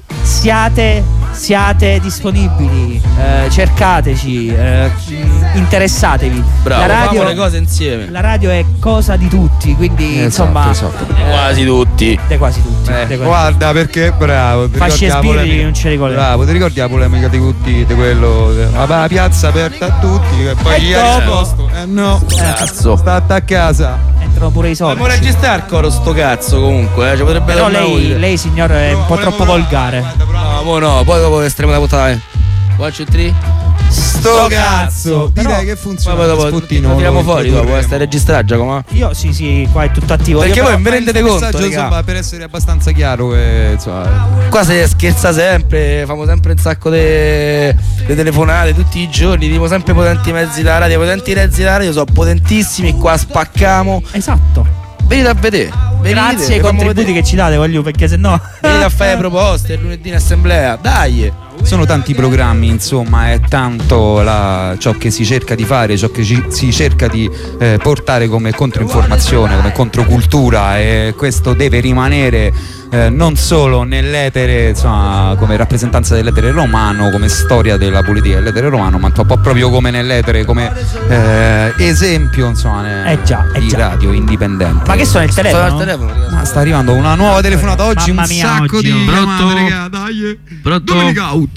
[SPEAKER 5] siate disponibili, cercateci, interessatevi.
[SPEAKER 3] Bravo,
[SPEAKER 5] la radio,
[SPEAKER 3] famo le cose insieme.
[SPEAKER 5] La radio è cosa di tutti, quindi insomma
[SPEAKER 3] quasi tutti.
[SPEAKER 5] Quasi tutti.
[SPEAKER 4] Guarda, perché bravo.
[SPEAKER 5] Fasci e spiriti non ce li ricordi.
[SPEAKER 4] Bravo, ti ricordi la polemica di tutti, di quello la piazza aperta a tutti, e poi ieri posto. No,
[SPEAKER 3] cazzo.
[SPEAKER 4] Sta a casa.
[SPEAKER 5] Entrano pure i soldi.
[SPEAKER 3] Dobbiamo registrare il coro sto cazzo comunque, ci potrebbe.
[SPEAKER 5] Però lei signor è un po' troppo volgare.
[SPEAKER 3] No, poi dopo estremo da puttana. 1, 2, 3.
[SPEAKER 4] Sto cazzo. Direi che funziona.
[SPEAKER 3] Poi dopo lo tiriamo fuori dopo, sta registrare Giacomo.
[SPEAKER 5] Io sì, qua è tutto attivo.
[SPEAKER 3] Perché voi vi rendete conto,
[SPEAKER 4] insomma, per essere abbastanza chiaro insomma,
[SPEAKER 3] qua si scherza sempre, famo sempre un sacco di telefonate tutti i giorni, tipo sempre potenti mezzi da radio, sono potentissimi, qua spaccamo.
[SPEAKER 5] Esatto.
[SPEAKER 3] Venite a vedere.
[SPEAKER 5] Grazie ai contributi che ci date, voglio, perché sennò
[SPEAKER 3] venite a fare proposte il lunedì in assemblea, dai.
[SPEAKER 4] Sono tanti programmi, insomma, è tanto ciò che si cerca di fare, ciò che si cerca di portare come controinformazione, come controcultura, e questo deve rimanere non solo nell'etere, insomma, come rappresentanza dell'etere romano, come storia della politica dell'etere romano, ma un po' proprio come nell'etere, come esempio, insomma, di radio indipendente.
[SPEAKER 5] Ma che sono il telefono?
[SPEAKER 4] Ma sta arrivando una nuova telefonata oggi, un sacco di
[SPEAKER 8] Pronto?
[SPEAKER 4] chiamate, dai.
[SPEAKER 8] Pronto?
[SPEAKER 4] Domenica out.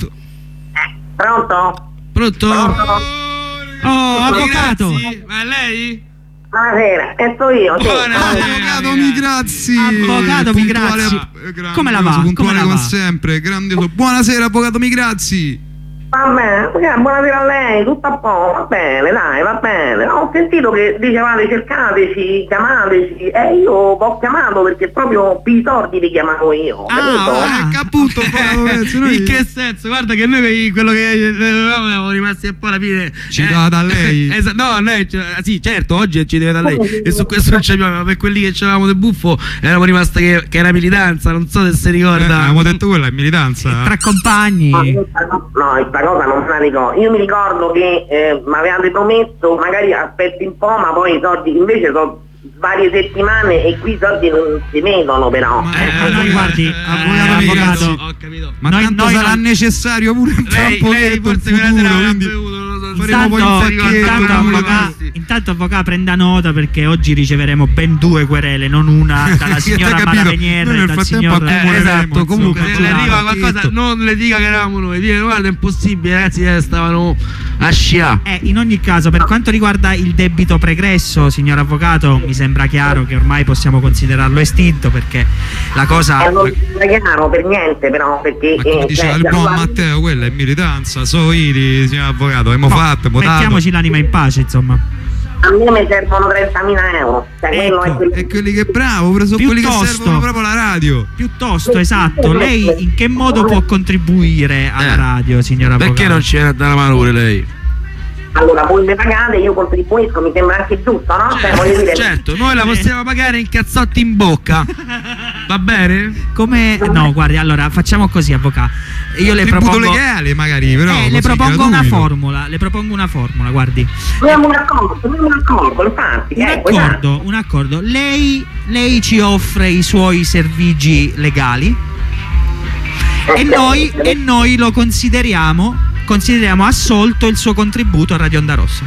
[SPEAKER 8] Pronto?
[SPEAKER 5] Oh, avvocato!
[SPEAKER 8] Ma è lei?
[SPEAKER 7] Buonasera, sto io.
[SPEAKER 4] Avvocato Migrazzi.
[SPEAKER 5] Avvocato Migrazzi. Come la va?
[SPEAKER 4] Puntuale come sempre, grandioso. Buonasera, avvocato Migrazzi.
[SPEAKER 7] Va bene, buonasera a lei, tutto a posto, va bene, dai, va bene. Ho sentito che dicevate cercateci, chiamateci, e io ho chiamato perché proprio i sordi li chiamavo io.
[SPEAKER 4] Appunto.
[SPEAKER 8] In che senso? Guarda che noi quello che eravamo rimasti un po' alla fine.
[SPEAKER 4] Ci dà da lei.
[SPEAKER 8] No, lei, sì, certo, oggi ci deve da lei. E su questo non c'è, ma per quelli che c'avevamo del buffo eravamo rimasti che era militanza, non so se si ricorda.
[SPEAKER 4] Avevamo detto quella è militanza.
[SPEAKER 5] Tra compagni.
[SPEAKER 7] No, cosa non me la ricordo. Io mi ricordo che mi avevate promesso magari aspetti un po', ma poi i soldi invece sono varie settimane e qui i soldi non si vedono però.
[SPEAKER 5] Noi guardi, avvocato,
[SPEAKER 8] ho capito.
[SPEAKER 4] Ma tanto sarà necessario pure un po'
[SPEAKER 8] lei forse
[SPEAKER 5] intanto avvocato prenda nota, perché oggi riceveremo ben 2 querele, non una, dalla signora Maraveniere e dal signor
[SPEAKER 8] esatto. Comunque se le arriva qualcosa non le dica che eravamo noi, dire guarda è impossibile, ragazzi, stavano a sciare.
[SPEAKER 5] In ogni caso, per quanto riguarda il debito pregresso, signor avvocato, mi sembra chiaro che ormai possiamo considerarlo estinto, perché la cosa
[SPEAKER 7] non è chiaro per niente, però, perché
[SPEAKER 4] come diceva il buon Matteo, quella è militanza, signor avvocato, abbiamo fatto,
[SPEAKER 5] mettiamoci l'anima in pace, insomma.
[SPEAKER 13] A me mi servono 30.000 euro. Cioè,
[SPEAKER 4] e quelli che bravo, sono quelli che servono proprio la radio.
[SPEAKER 5] Piuttosto, esatto. Lei in che modo può contribuire alla radio, signora Avvocato?
[SPEAKER 8] Perché non c'è da una mano pure lei?
[SPEAKER 13] Allora, voi mi pagate, io contribuisco, mi sembra anche giusto, no?
[SPEAKER 8] Certo, noi la possiamo pagare in cazzotti in bocca. Va bene?
[SPEAKER 5] No, guardi, allora facciamo così, Avvocato. Io le propongo
[SPEAKER 4] legale, magari, però
[SPEAKER 5] le propongo una formula. Le propongo una formula, guardi.
[SPEAKER 13] Abbiamo un accordo, infatti.
[SPEAKER 5] Un accordo. Lei ci offre i suoi servigi legali e noi lo consideriamo assolto il suo contributo a Radio Onda Rossa.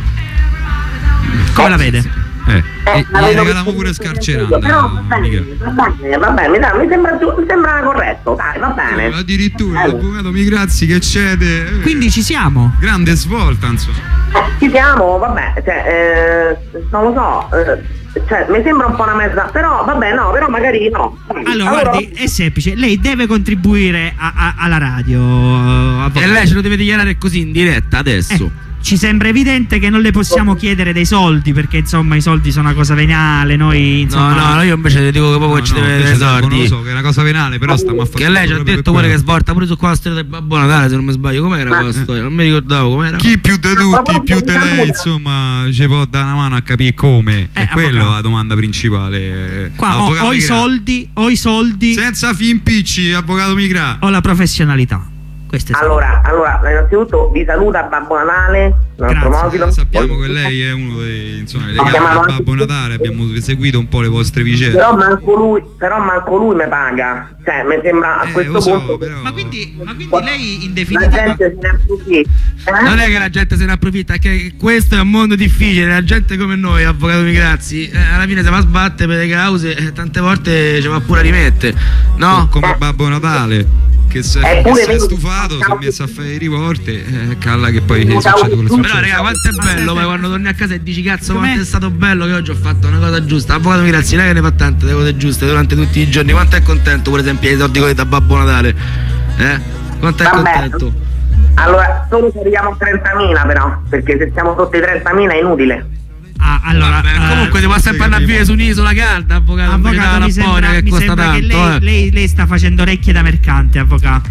[SPEAKER 5] Come la vede?
[SPEAKER 4] Gli regaliamo pure scarcerando.
[SPEAKER 13] Va bene, mi sembra corretto, dai, va bene.
[SPEAKER 4] Addirittura l'avvocato Migrazzi che cede.
[SPEAKER 5] Quindi ci siamo.
[SPEAKER 4] Grande svolta, insomma.
[SPEAKER 13] Ci siamo, vabbè, non lo so. Mi sembra un po' una mezza, però vabbè, no, però magari no.
[SPEAKER 5] Allora, guardi, è semplice, lei deve contribuire alla radio.
[SPEAKER 8] E lei ce lo deve dichiarare così in diretta adesso.
[SPEAKER 5] Ci sembra evidente che non le possiamo chiedere dei soldi, perché insomma i soldi sono una cosa venale, noi insomma...
[SPEAKER 8] No, io invece le dico che proprio ci deve dei soldi.
[SPEAKER 4] Non lo so, che è una cosa venale, però stiamo a fare...
[SPEAKER 8] Che lei ci ha detto pure che svolta pure su qua la storia del Babbo Natale, se non mi sbaglio. Com'era quella storia? Non mi ricordavo com'era.
[SPEAKER 4] Chi più di tutti, più di lei, insomma, ci può dare una mano a capire come. È quello la domanda principale.
[SPEAKER 5] Qua o i soldi,
[SPEAKER 4] senza fimpicci, avvocato Migra.
[SPEAKER 5] O la professionalità.
[SPEAKER 13] Allora, innanzitutto vi saluta Babbo Natale.
[SPEAKER 4] Sappiamo che lei è uno dei legali del Babbo Natale, abbiamo seguito un po' le vostre vicende.
[SPEAKER 13] Però manco lui mi paga. Cioè, mi sembra a questo punto.
[SPEAKER 5] Però... Ma quindi lei in definitiva.
[SPEAKER 13] La gente se ne approfitta.
[SPEAKER 8] Non è che la gente se ne approfitta, è che questo è un mondo difficile. La gente come noi, avvocato Migrazzi, alla fine si va a sbattere per le cause e tante volte ci va pure a rimettere. No?
[SPEAKER 4] Come Babbo Natale. Che si è stufato, si è messo a fare i riporti, calla che poi succede con le
[SPEAKER 8] Però raga, quanto è bello poi quando torni a casa e dici cazzo quanto è stato bello che oggi ho fatto una cosa giusta. Avvocato Migrazzi, lei che ne fa tante le cose giuste durante tutti i giorni, quanto è contento per esempio dei soldi da Babbo Natale? Quanto è contento?
[SPEAKER 13] Allora, solo se arriviamo a 30.000 però, perché se siamo sotto i 30.000 è inutile.
[SPEAKER 5] Allora,
[SPEAKER 8] comunque ti può sempre andare a vivere su un'isola calda, avvocato
[SPEAKER 5] mi sembra che lei sta facendo orecchie da mercante, avvocato.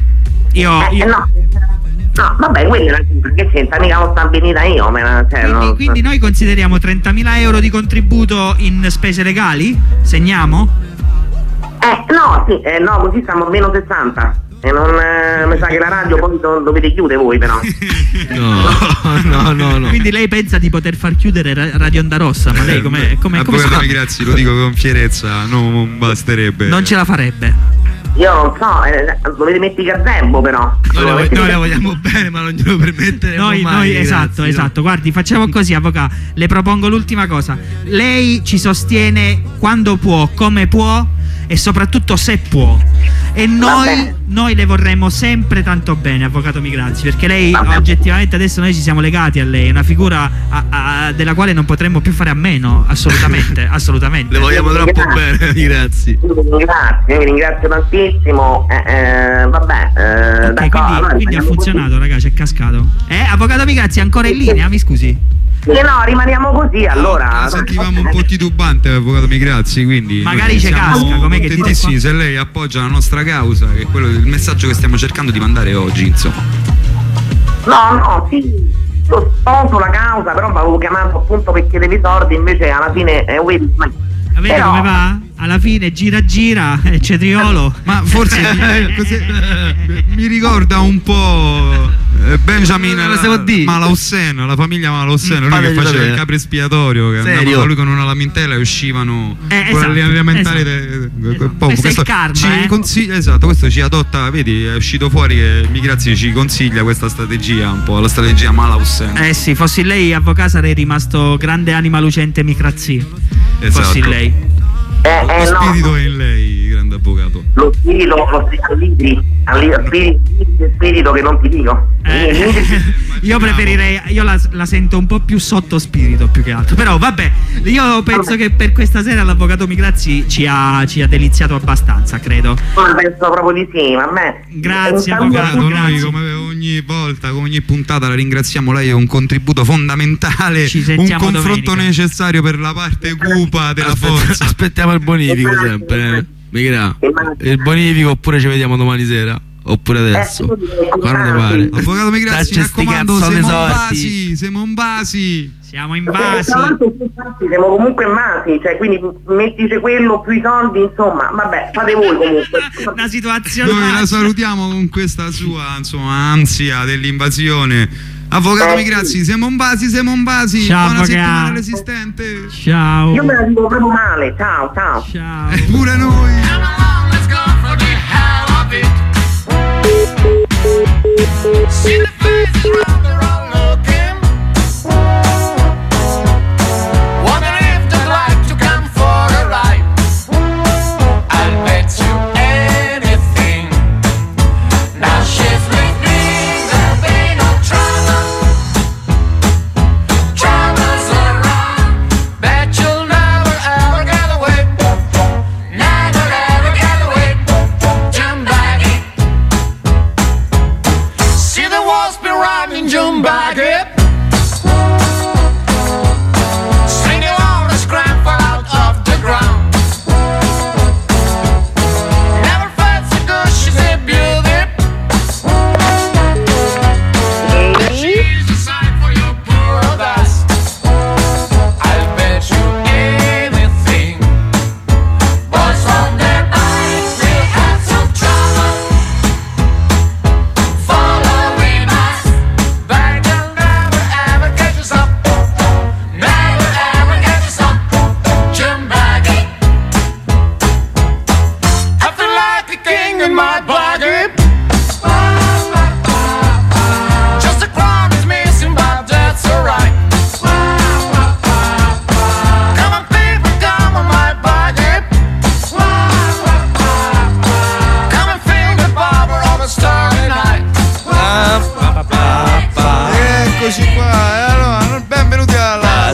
[SPEAKER 13] No, vabbè, perché c'entra, mica l'ho stabilita io.
[SPEAKER 5] Quindi noi consideriamo 30.000 euro di contributo in spese legali? Segniamo?
[SPEAKER 13] No, così stiamo a meno 60. E non mi sa che la radio poi dovete chiudere voi però.
[SPEAKER 8] No.
[SPEAKER 5] Quindi lei pensa di poter far chiudere Radio Onda Rossa? Ma lei come
[SPEAKER 4] fa? Grazie, lo dico con fierezza, non basterebbe.
[SPEAKER 5] Non ce la farebbe.
[SPEAKER 13] Io non so, dovete mettere il gazebo però.
[SPEAKER 8] Noi la vogliamo bene, ma non glielo permetteremo mai.
[SPEAKER 5] Esatto. Guardi, facciamo così, avvocato. Le propongo l'ultima cosa. Lei ci sostiene quando può, come può e soprattutto se può. E noi le vorremmo sempre tanto bene, avvocato Migrazzi, perché lei oggettivamente adesso noi ci siamo legati a lei, è una figura della quale non potremmo più fare a meno, assolutamente.
[SPEAKER 8] Le vogliamo troppo bene, Migrazzi.
[SPEAKER 13] Grazie, vi ringrazio tantissimo.
[SPEAKER 5] Quindi ha funzionato, ragazzi, è cascato. Avvocato Migrazzi ancora in linea, mi scusi?
[SPEAKER 13] No, rimaniamo così allora.
[SPEAKER 4] Sentivamo un po' titubante l'avvocato Migrazzi, quindi
[SPEAKER 5] magari ci casca, com'è che dite?
[SPEAKER 4] Sì, se lei appoggia la nostra causa, che è quello il messaggio che stiamo cercando di mandare oggi, insomma.
[SPEAKER 13] Sì, io sposo la causa, però avevo chiamato appunto per chiedere i soldi, invece alla fine
[SPEAKER 5] vedi come va? Alla fine gira cetriolo.
[SPEAKER 4] Ma forse mi ricorda un po' Benjamin Malaussen, la famiglia Malaussen, lui che faceva il capro espiatorio, che andava da lui con una lamentela e uscivano con le lamentele.
[SPEAKER 5] Questo è il karma,
[SPEAKER 4] esatto, questo ci adotta, vedi, è uscito fuori che Migrazzi ci consiglia questa strategia, un po' la strategia Malaussen.
[SPEAKER 5] Sì, fossi lei, avvocato, sarei rimasto grande anima lucente Migrazzi.
[SPEAKER 4] Esatto.
[SPEAKER 5] Fossi lei.
[SPEAKER 4] Lo spirito è in lei, grande avvocato?
[SPEAKER 13] Lo spirito che non ti dico.
[SPEAKER 5] Io preferirei, io la sento un po' più sotto spirito più che altro. Però vabbè, io penso che per questa sera l'avvocato Migrazzi ci ha deliziato abbastanza, credo.
[SPEAKER 13] Penso proprio di sì, a me.
[SPEAKER 5] Grazie avvocato,
[SPEAKER 4] noi come ogni volta, come ogni puntata la ringraziamo, lei è un contributo fondamentale, un confronto necessario per la parte cupa della forza.
[SPEAKER 8] Aspettiamo il bonifico sempre, Migra. Il bonifico, oppure ci vediamo domani sera. Oppure adesso, quando pare.
[SPEAKER 4] Avvocato Migrazzi, mi raccomando, siamo in basi.
[SPEAKER 5] Siamo in basi.
[SPEAKER 13] Siamo comunque in basi, cioè quindi mettici quello più i soldi, insomma, vabbè, fate voi comunque.
[SPEAKER 5] Una situazione.
[SPEAKER 4] Noi la salutiamo con questa sua, insomma, ansia dell'invasione. Avvocato Migrazzi, siamo in basi.
[SPEAKER 5] Ciao,
[SPEAKER 4] buona settimana all'esistente.
[SPEAKER 5] Ciao.
[SPEAKER 13] Io me la dico proprio male, ciao.
[SPEAKER 4] E pure noi.
[SPEAKER 12] See the faces round the road looking, wondering if they'd like to come for a ride. I'll bet you anything. Now she's with me, there'll be no trouble. Trouble's around, bet you'll never ever get away. Never ever get away. Jump back in. See the walls be running, jump back up. String along the scrap out of the ground. Never felt so good, she's a beauty. She's a sight for your poor dust. I'll bet you anything. Boys on their bikes, they have some trouble. Following us, but they'll never ever catch us up. Never ever catch us up. Jump back in. I feel like a king in my pocket. Just a crown is missing, but that's alright. Come on, people, come on my pocket. Come and feel the power of a starry night.
[SPEAKER 4] Eccoci qua, e allora benvenuti alla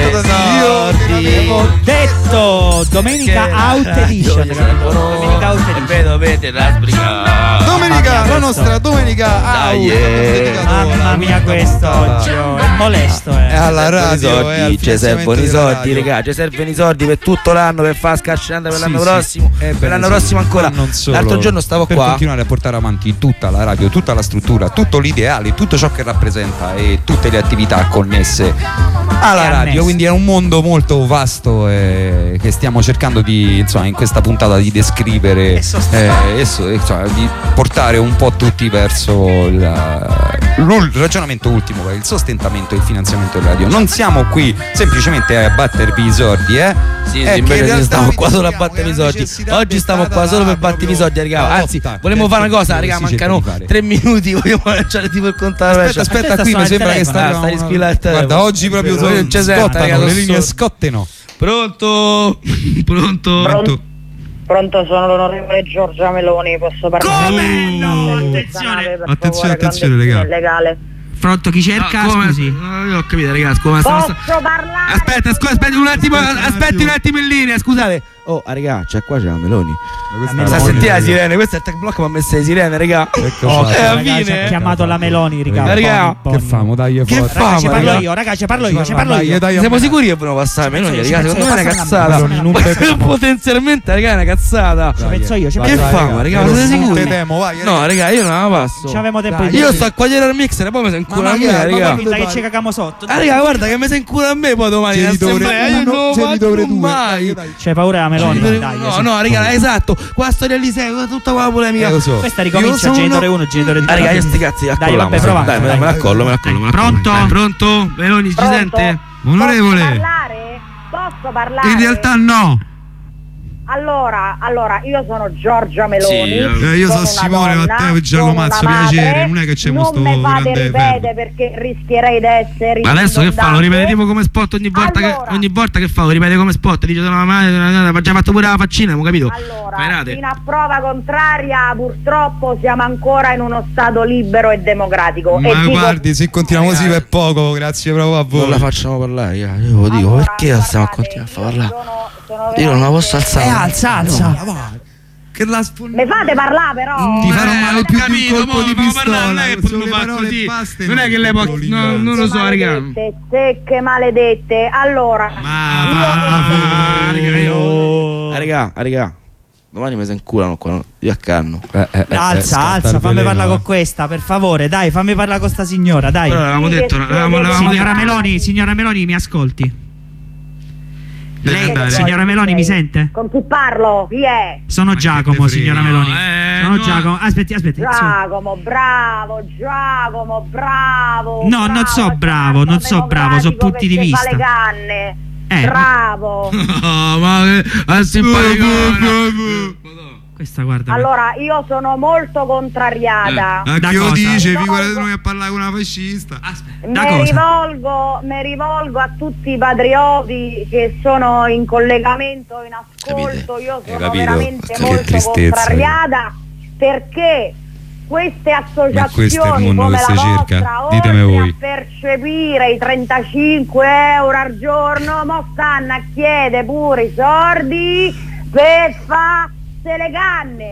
[SPEAKER 5] Ho detto domenica out edition. Domenica out edition.
[SPEAKER 8] Vedete la sbriga.
[SPEAKER 4] Domenica, la nostra domenica
[SPEAKER 5] Mamma mia, questo oggi è molesto.
[SPEAKER 4] È alla radio,
[SPEAKER 3] ci servono i soldi, raga, ci servono i soldi per tutto l'anno, per fare scascinante per l'anno prossimo, per l'anno prossimo ancora. L'altro giorno stavo
[SPEAKER 4] per
[SPEAKER 3] qua
[SPEAKER 4] continuare a portare avanti tutta la radio, tutta la struttura, tutto l'ideale, tutto ciò che rappresenta e tutte le attività connesse alla radio. Quindi è un mondo molto vasto che stiamo cercando di, insomma, in questa puntata di descrivere insomma, di portare un po' tutti verso il ragionamento ultimo, il sostentamento e il finanziamento della radio. Non siamo qui semplicemente a battervi i sordi,
[SPEAKER 3] invece stiamo qua solo a battervi i sordi. Oggi stiamo qua solo per battervi i sordi, raga. Anzi, volevo fare una cosa, raga, mancano 3 minuti, vogliamo lanciare tipo il contare.
[SPEAKER 4] Aspetta, qui mi sembra che sta guarda, oggi proprio scottano, le linee scotteno.
[SPEAKER 8] Pronto?
[SPEAKER 7] Pronto, sono l'onorevole Giorgia Meloni, posso parlare?
[SPEAKER 5] Come no?
[SPEAKER 4] Attenzione,
[SPEAKER 7] legale.
[SPEAKER 5] Pronto, chi cerca? Scusi.
[SPEAKER 8] Ho capito, ragazzi.
[SPEAKER 7] Posso parlare?
[SPEAKER 8] Aspetta un attimo, aspetti un attimo in linea, scusate.
[SPEAKER 3] Oh, raga, qua c'è la Meloni. Sta a sentire la sirene, questo è il tech block, ma ha messo le sirene, raga.
[SPEAKER 5] Ci ha chiamato la Meloni, raga.
[SPEAKER 4] Che famo, dai,
[SPEAKER 3] che famo?
[SPEAKER 5] Ci parlo io, raga, ci parlo io.
[SPEAKER 3] Siamo sicuri che vogliono passare Meloni, raga? Secondo me è una cazzata. Potenzialmente, raga, è una cazzata.
[SPEAKER 5] Ci penso io,
[SPEAKER 3] che famo, raga? Siete sicuri? No, raga, io non la passo.
[SPEAKER 5] Ci avevamo tempo.
[SPEAKER 3] Io sto qua dietro al mixer e poi mi si incula a me, raga.
[SPEAKER 5] Che ci cagamo sotto.
[SPEAKER 3] Raga, guarda che mi si incula a me poi domani.
[SPEAKER 4] Non dovrei
[SPEAKER 3] mai.
[SPEAKER 5] C'hai paura la Meloni?
[SPEAKER 3] No, raga, esatto. Qua storia lì sei, tutta qua polemica.
[SPEAKER 5] Questa ricomincia genitore 1, genitore 2.
[SPEAKER 3] Raga, io sti cazzi,
[SPEAKER 5] dai, vabbè, prova.
[SPEAKER 3] Dai, me la collo.
[SPEAKER 8] Pronto? Meloni, ci sente?
[SPEAKER 4] Onorevole.
[SPEAKER 7] Posso parlare?
[SPEAKER 8] In realtà no.
[SPEAKER 7] Allora, io sono Giorgia Meloni.
[SPEAKER 4] Sì, io sono Simone Matteo Giacomazzo, piacere, non è che c'è
[SPEAKER 7] non mi fate ripetere perché rischierei di essere.
[SPEAKER 8] Ma adesso che fa? Lo ripetiamo come spot ogni volta che fa? Lo ripete come spot, dice ha già fatto pure la faccina, abbiamo capito?
[SPEAKER 7] Allora, fino a prova contraria, purtroppo siamo ancora in uno stato libero e democratico.
[SPEAKER 4] Ma guardi, se continuiamo così per poco, grazie proprio a voi.
[SPEAKER 3] Non la facciamo parlare, io lo dico, allora, perché stiamo a continuare a parlare? Io non la posso alzare.
[SPEAKER 5] Alza.
[SPEAKER 4] Che la
[SPEAKER 7] mi fate parlare però.
[SPEAKER 4] Ti farò male più di un colpo di pistola.
[SPEAKER 8] Non è che
[SPEAKER 4] sono le parole
[SPEAKER 8] così.
[SPEAKER 4] baste.
[SPEAKER 8] Non è che lei può. Non lo so, raga.
[SPEAKER 7] Secche maledette. Allora.
[SPEAKER 3] Raga. Domani mi si inculano qua, io a canno.
[SPEAKER 5] Alza, fammi parlare con questa, per favore, dai, fammi parlare con sta signora, dai.
[SPEAKER 8] Però l'avevamo detto,
[SPEAKER 5] Signora Meloni, mi ascolti? Lei, signora Meloni, mi sente?
[SPEAKER 7] Con chi parlo? Chi è?
[SPEAKER 5] Sono Giacomo, signora Meloni. Sono Giacomo. Aspetti.
[SPEAKER 7] Giacomo, bravo.
[SPEAKER 5] No, non so bravo, so punti di vista.
[SPEAKER 7] Fa le canne. Bravo.
[SPEAKER 5] Questa guarda.
[SPEAKER 7] Allora, io sono molto contrariata.
[SPEAKER 4] Che lo dice? Figurati noi a parlare con una fascista.
[SPEAKER 7] Mi rivolgo a tutti i patrioti che sono in collegamento, in ascolto. Io sono veramente molto contrariata perché queste associazioni come la vostra, oltre a percepire i 35 euro al giorno, mo stanno a chiedere pure i soldi per fare le canne.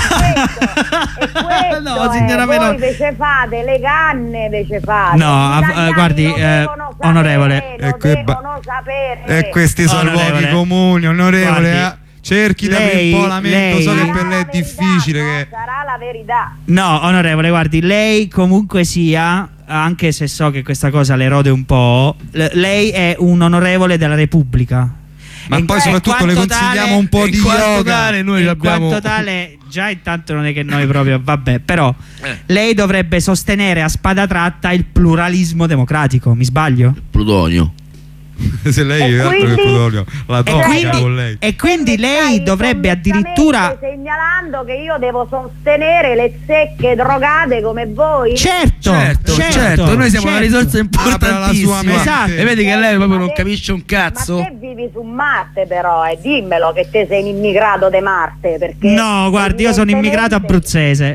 [SPEAKER 5] No, signora Meloni,
[SPEAKER 7] voi invece fate le canne,
[SPEAKER 5] no, guardi, onorevole,
[SPEAKER 4] e questi sono luoghi comuni, onorevole. Guardi, cerchi di aprire un po' la mente, so che per lei è difficile. Che
[SPEAKER 7] sarà la verità.
[SPEAKER 5] No, onorevole, guardi, lei comunque sia, anche se so che questa cosa le rode un po', lei è un onorevole della Repubblica.
[SPEAKER 4] Ma poi soprattutto le consigliamo un po' di yoga.
[SPEAKER 5] Noi abbiamo... quanto tale, già intanto non è che noi proprio, vabbè, però lei dovrebbe sostenere a spada tratta il pluralismo democratico, mi sbaglio?
[SPEAKER 3] Plutonio.
[SPEAKER 4] Se lei è altro che Plutonio, la tocca con lei.
[SPEAKER 5] E quindi lei dovrebbe addirittura
[SPEAKER 7] segnalando che io devo sostenere le zecche drogate come voi.
[SPEAKER 5] Certo,
[SPEAKER 8] noi siamo una risorsa importantissima.
[SPEAKER 5] Esatto.
[SPEAKER 8] E vedi che lei proprio non capisce un cazzo.
[SPEAKER 7] Ma te vivi su Marte però, dimmelo che te sei un immigrato di Marte, perché
[SPEAKER 5] no, guardi, io sono immigrato abruzzese.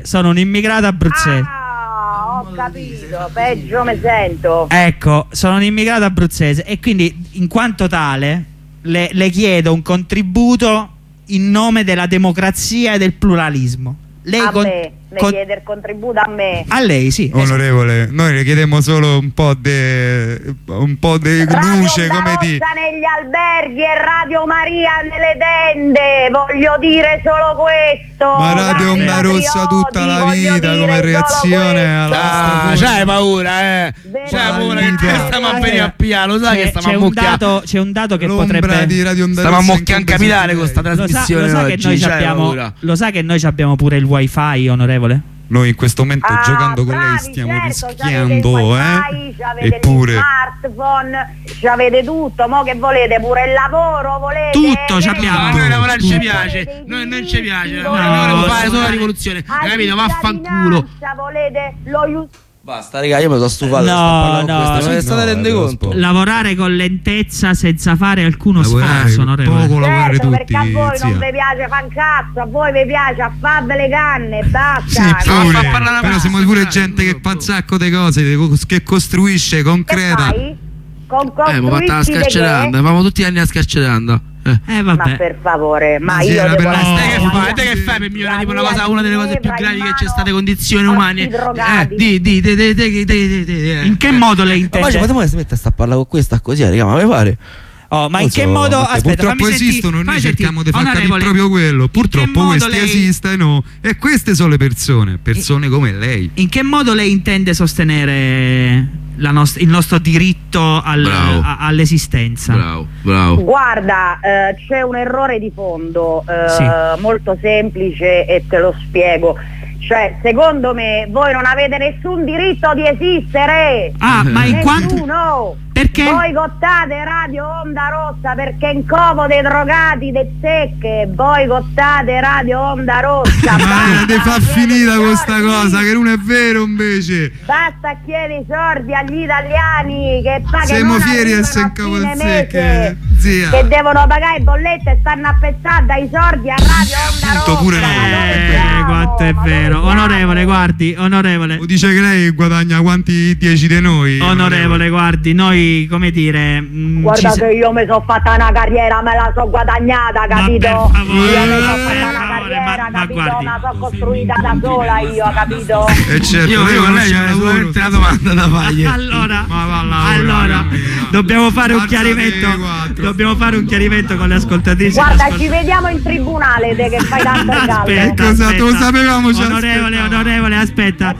[SPEAKER 7] Ho capito, peggio mi sento.
[SPEAKER 5] Ecco, sono un immigrato abruzzese e quindi in quanto tale le chiedo un contributo in nome della democrazia e del pluralismo. Lei
[SPEAKER 7] chiede il contributo a me.
[SPEAKER 5] A lei, sì.
[SPEAKER 4] Onorevole, noi le chiediamo solo un po' di luce, come di
[SPEAKER 7] negli alberghi e Radio Maria nelle tende, voglio dire solo questo.
[SPEAKER 4] Ma Radio Onda Rossa tutta la vita come reazione alla
[SPEAKER 8] c'hai paura, c'hai paura che stiamo a venire a piano, sai che stiamo a mucchiare.
[SPEAKER 5] C'è un dato che potrebbe
[SPEAKER 8] stiamo a mucchiare in capitale con sta trasmissione oggi.
[SPEAKER 5] Lo sa che noi abbiamo pure il wifi, onorevole?
[SPEAKER 4] Noi in questo momento giocando con lei stiamo rischiando,
[SPEAKER 7] eppure smartphone, avete tutto, mo che volete pure il lavoro, volete
[SPEAKER 5] tutto, abbiamo.
[SPEAKER 8] Noi lavorare ci piace, noi non ci piace, noi vogliamo fare solo la rivoluzione, capito? Vaffanculo.
[SPEAKER 7] Volete lo
[SPEAKER 3] basta, raga, io mi sono stufato.
[SPEAKER 5] No,
[SPEAKER 3] state rende conto?
[SPEAKER 5] Lavorare con lentezza senza fare alcuno sforzo, onorevole.
[SPEAKER 4] Poco lavorare tutti,
[SPEAKER 7] perché a voi non vi piace fare un cazzo, a voi vi piace a fare le canne, basta.
[SPEAKER 4] Sì, pure, però siamo pure gente che fa un sacco di cose, che costruisce concreta.
[SPEAKER 8] Ma sta scarcerando, avevamo tutti gli anni a scarcerando.
[SPEAKER 5] Vabbè.
[SPEAKER 7] Ma per favore, ma io devo
[SPEAKER 8] te che fai per migliorare tipo una delle cose più gravi che c'è state condizioni umane?
[SPEAKER 5] In che modo lei intende?
[SPEAKER 3] Ma ci potremmo mettere a parlare con questa così, raga, ma mi pare.
[SPEAKER 5] Ma in che modo? Aspetta,
[SPEAKER 4] purtroppo esistono, noi cerchiamo di far capire proprio quello. Purtroppo questi esistono e queste sono le persone come lei.
[SPEAKER 5] In che modo lei intende sostenere il nostro diritto all'esistenza?
[SPEAKER 8] Bravo.
[SPEAKER 7] Guarda, c'è un errore di fondo molto semplice e te lo spiego. Cioè, secondo me voi non avete nessun diritto di esistere.
[SPEAKER 5] Ma in quanto Perché?
[SPEAKER 7] Boicottate Radio Onda Rossa perché in covo dei drogati, dei zecche. Boicottate Radio Onda Rossa.
[SPEAKER 4] Ma ti fa finita questa cosa che non è vero invece.
[SPEAKER 7] Basta chiedere i soldi agli italiani che pagano.
[SPEAKER 4] Siamo fieri di essere in covo dei zecche, zia.
[SPEAKER 7] Che devono pagare bollette e stanno appezzati dai sordi a Radio Onda Rossa.
[SPEAKER 4] Pure noi.
[SPEAKER 5] Quanto è vero. Onorevole, guardi, onorevole.
[SPEAKER 4] O dice che lei guadagna quanti 10 di noi?
[SPEAKER 5] Onorevole, guardi, noi, come dire...
[SPEAKER 7] Guarda che io mi sono fatta una carriera, me la so guadagnata, capito?
[SPEAKER 5] Ma per favore,
[SPEAKER 7] io mi sono fatta una carriera,
[SPEAKER 5] ma
[SPEAKER 7] capito?
[SPEAKER 5] guardi.
[SPEAKER 7] Me la so costruita da sola io, capito?
[SPEAKER 4] E certo, io con lei c'è solamente una domanda da fargli.
[SPEAKER 5] Allora, dobbiamo fare un chiarimento. Dobbiamo fare un chiarimento con le ascoltatrici.
[SPEAKER 7] Guarda, ci vediamo in tribunale te che fai tanto il gallo.
[SPEAKER 5] Aspetta.
[SPEAKER 4] Lo sapevamo già.
[SPEAKER 5] Onorevole, aspetta.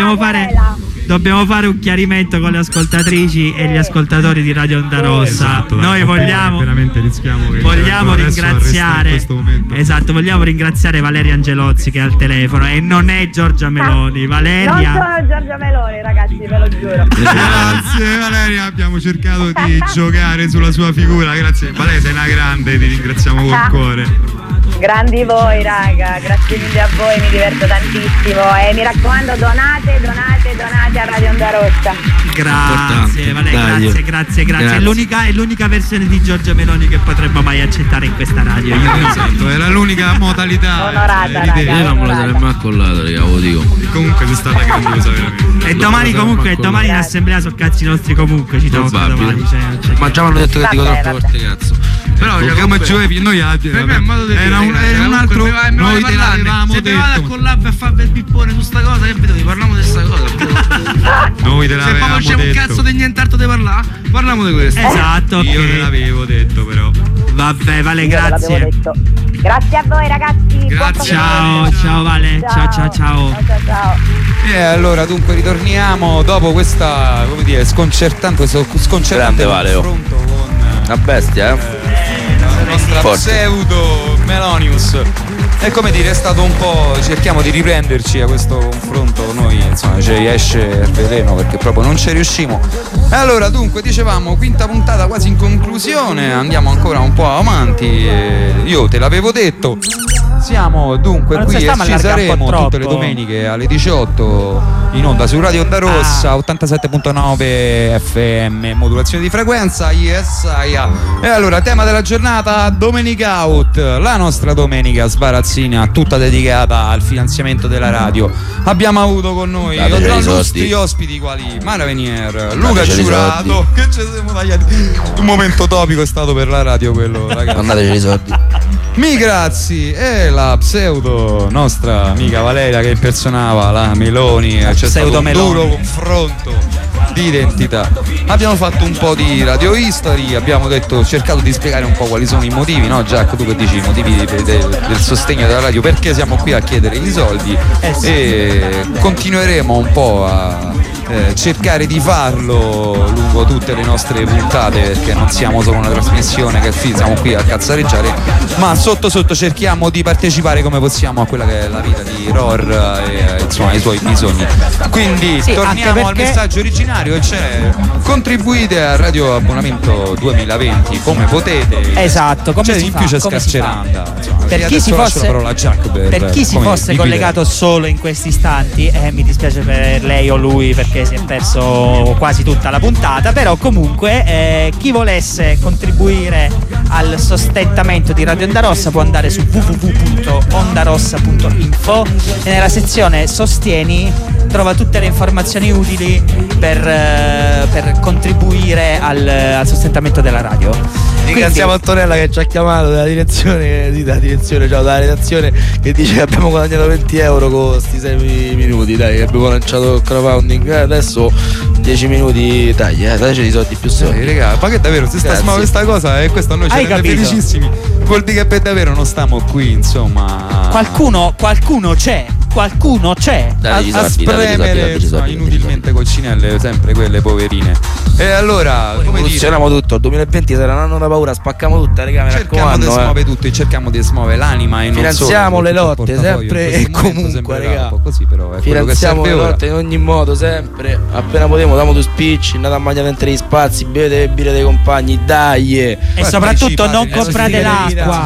[SPEAKER 5] Dobbiamo fare un chiarimento con le ascoltatrici e gli ascoltatori di Radio Onda Rossa.
[SPEAKER 4] Esatto,
[SPEAKER 5] noi vogliamo
[SPEAKER 4] veramente rischiamo che
[SPEAKER 5] vogliamo ringraziare vogliamo ringraziare Valeria Angelozzi che è al telefono e non è Giorgia Meloni. Valeria,
[SPEAKER 7] non sono Giorgia Meloni, ragazzi, ve lo giuro.
[SPEAKER 4] Grazie Valeria, abbiamo cercato di giocare sulla sua figura. Grazie Valeria, sei una grande, ti ringraziamo col cuore.
[SPEAKER 7] Grandi voi, raga, grazie mille a voi, mi diverto tantissimo e mi raccomando donate a Radio Onda Rossa.
[SPEAKER 5] Grazie Valeria, grazie. È l'unica versione di Giorgia Meloni che potremmo mai accettare in questa radio.
[SPEAKER 4] Esatto, era l'unica modalità.
[SPEAKER 7] Onorata, raga.
[SPEAKER 8] Io non me la sarei mai accollato, raga, ve lo dico.
[SPEAKER 4] Comunque sei stata grandiosa veramente.
[SPEAKER 5] E domani in assemblea sono cazzi nostri comunque, ci trovo domani.
[SPEAKER 8] Ma già mi hanno detto che dico troppe volte cazzo. Però
[SPEAKER 4] come Giovevi, noi altri era un altro. Noi te l'avevamo detto.
[SPEAKER 8] Se te vado a collab a fare il pippone su sta cosa, che vedo, parliamo di sta cosa.
[SPEAKER 4] Noi te l'avevamo detto.
[SPEAKER 8] Se poi c'è un cazzo di nient'altro da parlare, parliamo di questo.
[SPEAKER 5] Esatto.
[SPEAKER 4] Io te l'avevo detto però.
[SPEAKER 5] Vabbè, Vale, grazie.
[SPEAKER 7] Grazie a voi, ragazzi.
[SPEAKER 4] Grazie.
[SPEAKER 5] Ciao Vale. Ciao.
[SPEAKER 4] E allora dunque ritorniamo dopo questa, come dire, sconcertante confronto con
[SPEAKER 3] una bestia,
[SPEAKER 4] la nostra pseudo Melonius. E come dire, è stato un po', cerchiamo di riprenderci a questo confronto, noi insomma ci esce il veleno perché proprio non ci riusciamo. E allora dunque dicevamo, quinta puntata quasi in conclusione, andiamo ancora un po' avanti, io te l'avevo detto. Siamo dunque qui e ci saremo tutte le domeniche alle 18 in onda su Radio Onda Rossa 87.9 FM, modulazione di frequenza, E allora, tema della giornata, Domenica Out, la nostra domenica sbarazzina tutta dedicata al finanziamento della radio. Abbiamo avuto con noi illustri ospiti quali Mara Venier, Luca Giurato, che ci siamo tagliati. Un momento topico è stato per la radio quello, ragazzi.
[SPEAKER 3] Mandateci i soldi.
[SPEAKER 4] Migrazzi e la pseudo nostra amica Valeria che impersonava la Meloni. C'è stato un duro confronto di identità. Abbiamo fatto un po' di radio history, abbiamo cercato di spiegare un po' quali sono i motivi, no Jack? Tu che dici i motivi del sostegno della radio, perché siamo qui a chiedere i soldi e continueremo un po' a cercare di farlo lungo tutte le nostre puntate, perché non siamo solo una trasmissione che siamo qui a cazzareggiare, ma sotto cerchiamo di partecipare come possiamo a quella che è la vita di Ror e insomma i suoi bisogni. Quindi torniamo al messaggio originario, e c'è: contribuite a Radio Abbonamento 2020 come potete.
[SPEAKER 5] Esatto, come si
[SPEAKER 4] in
[SPEAKER 5] fa?
[SPEAKER 4] più c'è Scarceranda.
[SPEAKER 5] Per chi si fosse collegato solo in questi istanti, mi dispiace per lei o lui perché si è perso quasi tutta la puntata, però comunque chi volesse contribuire al sostentamento di Radio Onda Rossa può andare su www.ondarossa.info e nella sezione Sostieni trova tutte le informazioni utili per contribuire al sostentamento della radio.
[SPEAKER 3] Ringraziamo Antonella che ci ha chiamato dalla direzione, dalla redazione, che dice che abbiamo guadagnato 20 euro con questi 6 minuti, dai, abbiamo lanciato il crowdfunding, adesso 10 minuti, dai, i soldi più soldi.
[SPEAKER 4] Raga, ma che davvero, se sta questa cosa e questo a noi ci rende felicissimi, vuol dire che per davvero non stiamo qui, insomma.
[SPEAKER 5] Qualcuno c'è a spremere inutilmente
[SPEAKER 4] coccinelle, sempre quelle poverine. E allora, come
[SPEAKER 3] funzioniamo tutto, il 2020 sarà un anno da paura, spacchiamo tutta, raga, mi raccomando.
[SPEAKER 4] Cerchiamo di smuovere tutto e cerchiamo di smuovere l'anima e
[SPEAKER 3] finanziamo le lotte sempre e comunque, raga.
[SPEAKER 4] Così però è
[SPEAKER 3] finanziamo le lotte in ogni modo, sempre. Appena potremo diamo due spicci, andate a mangiare dentro gli spazi, bevete le birre dei compagni, dai.
[SPEAKER 5] E soprattutto non comprate l'acqua.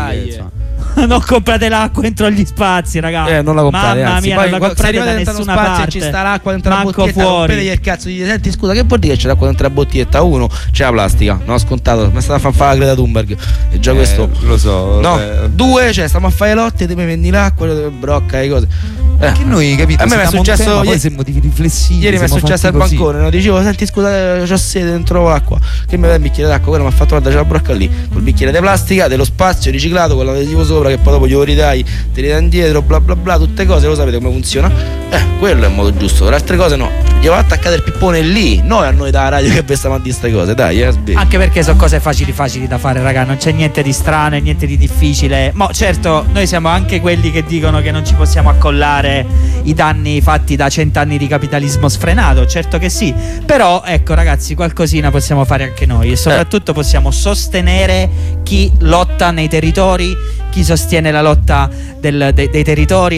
[SPEAKER 5] Non comprate l'acqua entro gli spazi, ragazzi.
[SPEAKER 3] Non la comprate,
[SPEAKER 5] mamma mia,
[SPEAKER 3] poi
[SPEAKER 5] non la comprate da nessuna parte.
[SPEAKER 3] Ci sta l'acqua dentro la
[SPEAKER 5] manco
[SPEAKER 3] bottiglietta,
[SPEAKER 5] fuori.
[SPEAKER 3] il cazzo, gli senti scusa, che vuol dire che c'è l'acqua dentro la bottiglietta? Uno, c'è la plastica, no, scontato, mi è stata a fare la Greta Thunberg. E già questo
[SPEAKER 4] lo so.
[SPEAKER 3] No, due, cioè stiamo a fare l'acqua, ti prendi l'acqua, brocca e cose.
[SPEAKER 4] Che noi, capito?
[SPEAKER 3] A me mi è successo
[SPEAKER 4] poi siamo riflessivi.
[SPEAKER 3] Ieri mi è successo al bancone, no? Dicevo, senti scusa, c'ho sede, non trovo l'acqua. Che mi dai un bicchiere d'acqua? Quello mi ha fatto guarda, c'è la brocca lì, col bicchiere di plastica, dello spazio riciclato, con l'adesivo sopra, che poi dopo glielo ridai, ti ridai indietro, bla bla bla, tutte cose, lo sapete come funziona? Quello è il modo giusto, per altre cose no. Gli va attaccare il pippone lì, noi a noi dalla radio che pensiamo a di queste cose, dai,
[SPEAKER 5] anche perché sono cose facili da fare, raga, non c'è niente di strano e niente di difficile. Ma certo, noi siamo anche quelli che dicono che non ci possiamo accollare i danni fatti da 100 anni di capitalismo sfrenato, certo che sì, però ecco ragazzi, qualcosina possiamo fare anche noi e soprattutto possiamo sostenere chi lotta nei territori, chi sostiene la lotta dei territori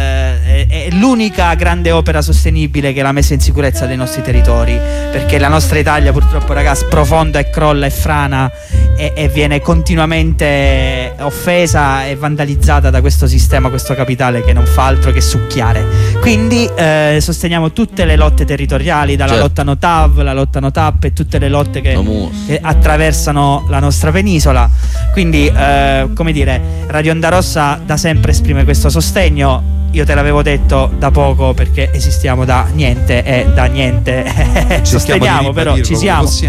[SPEAKER 5] è l'unica grande opera sostenibile che è la messa in sicurezza dei nostri territori, perché la nostra Italia purtroppo, ragazzi, sprofonda e crolla e frana e viene continuamente offesa e vandalizzata da questo sistema, questo capitale che non fa altro che succhiare. Quindi sosteniamo tutte le lotte territoriali, dalla lotta NOTAV, la lotta NOTAP e tutte le lotte che attraversano la nostra penisola. Quindi come dire, Radio Onda Rossa da sempre esprime questo sostegno. Io te l'avevo detto da poco, perché esistiamo da niente e da niente sosteniamo, però ci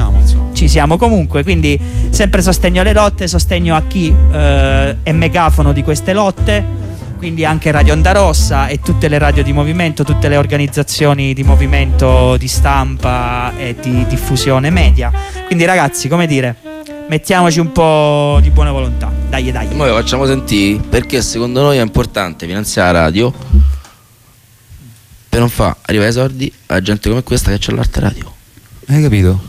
[SPEAKER 5] siamo comunque, quindi sempre sostegno alle lotte, sostegno a chi è megafono di queste lotte, quindi anche Radio Onda Rossa e tutte le radio di movimento, tutte le organizzazioni di movimento di stampa e di diffusione media. Quindi ragazzi, come dire, mettiamoci un po' di buona volontà. Dai.
[SPEAKER 3] Noi lo facciamo sentire perché secondo noi è importante finanziare la radio per non far arrivare i soldi a gente come questa che c'ha l'arte radio.
[SPEAKER 4] Hai capito?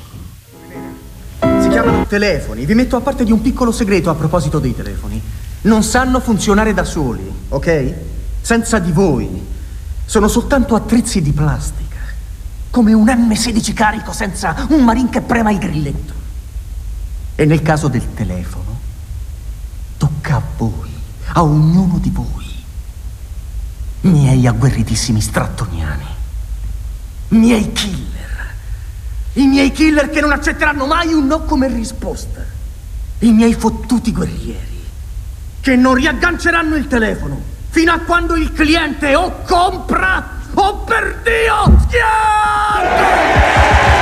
[SPEAKER 14] Si chiamano telefoni. Vi metto a parte di un piccolo segreto a proposito dei telefoni. Non sanno funzionare da soli, ok? Senza di voi. Sono soltanto attrezzi di plastica. Come un M16 carico senza un marin che prema il grilletto. E nel caso del telefono, tocca a voi, a ognuno di voi, miei agguerritissimi strattoniani, miei killer, i miei killer che non accetteranno mai un no come risposta, i miei fottuti guerrieri, che non riagganceranno il telefono fino a quando il cliente o compra o per Dio schianta!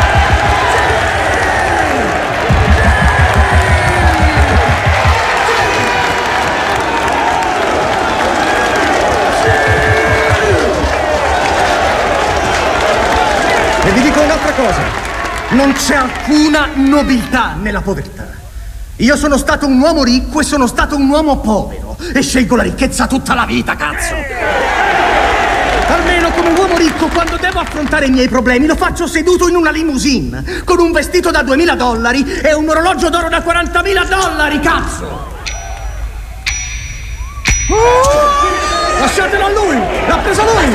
[SPEAKER 14] E vi dico un'altra cosa, non c'è alcuna nobiltà nella povertà. Io sono stato un uomo ricco e sono stato un uomo povero e scelgo la ricchezza tutta la vita, cazzo. Almeno come uomo ricco, quando devo affrontare i miei problemi lo faccio seduto in una limousine con un vestito da $2000 e un orologio d'oro da $40.000, cazzo. Lasciatelo a lui, l'ha preso lui.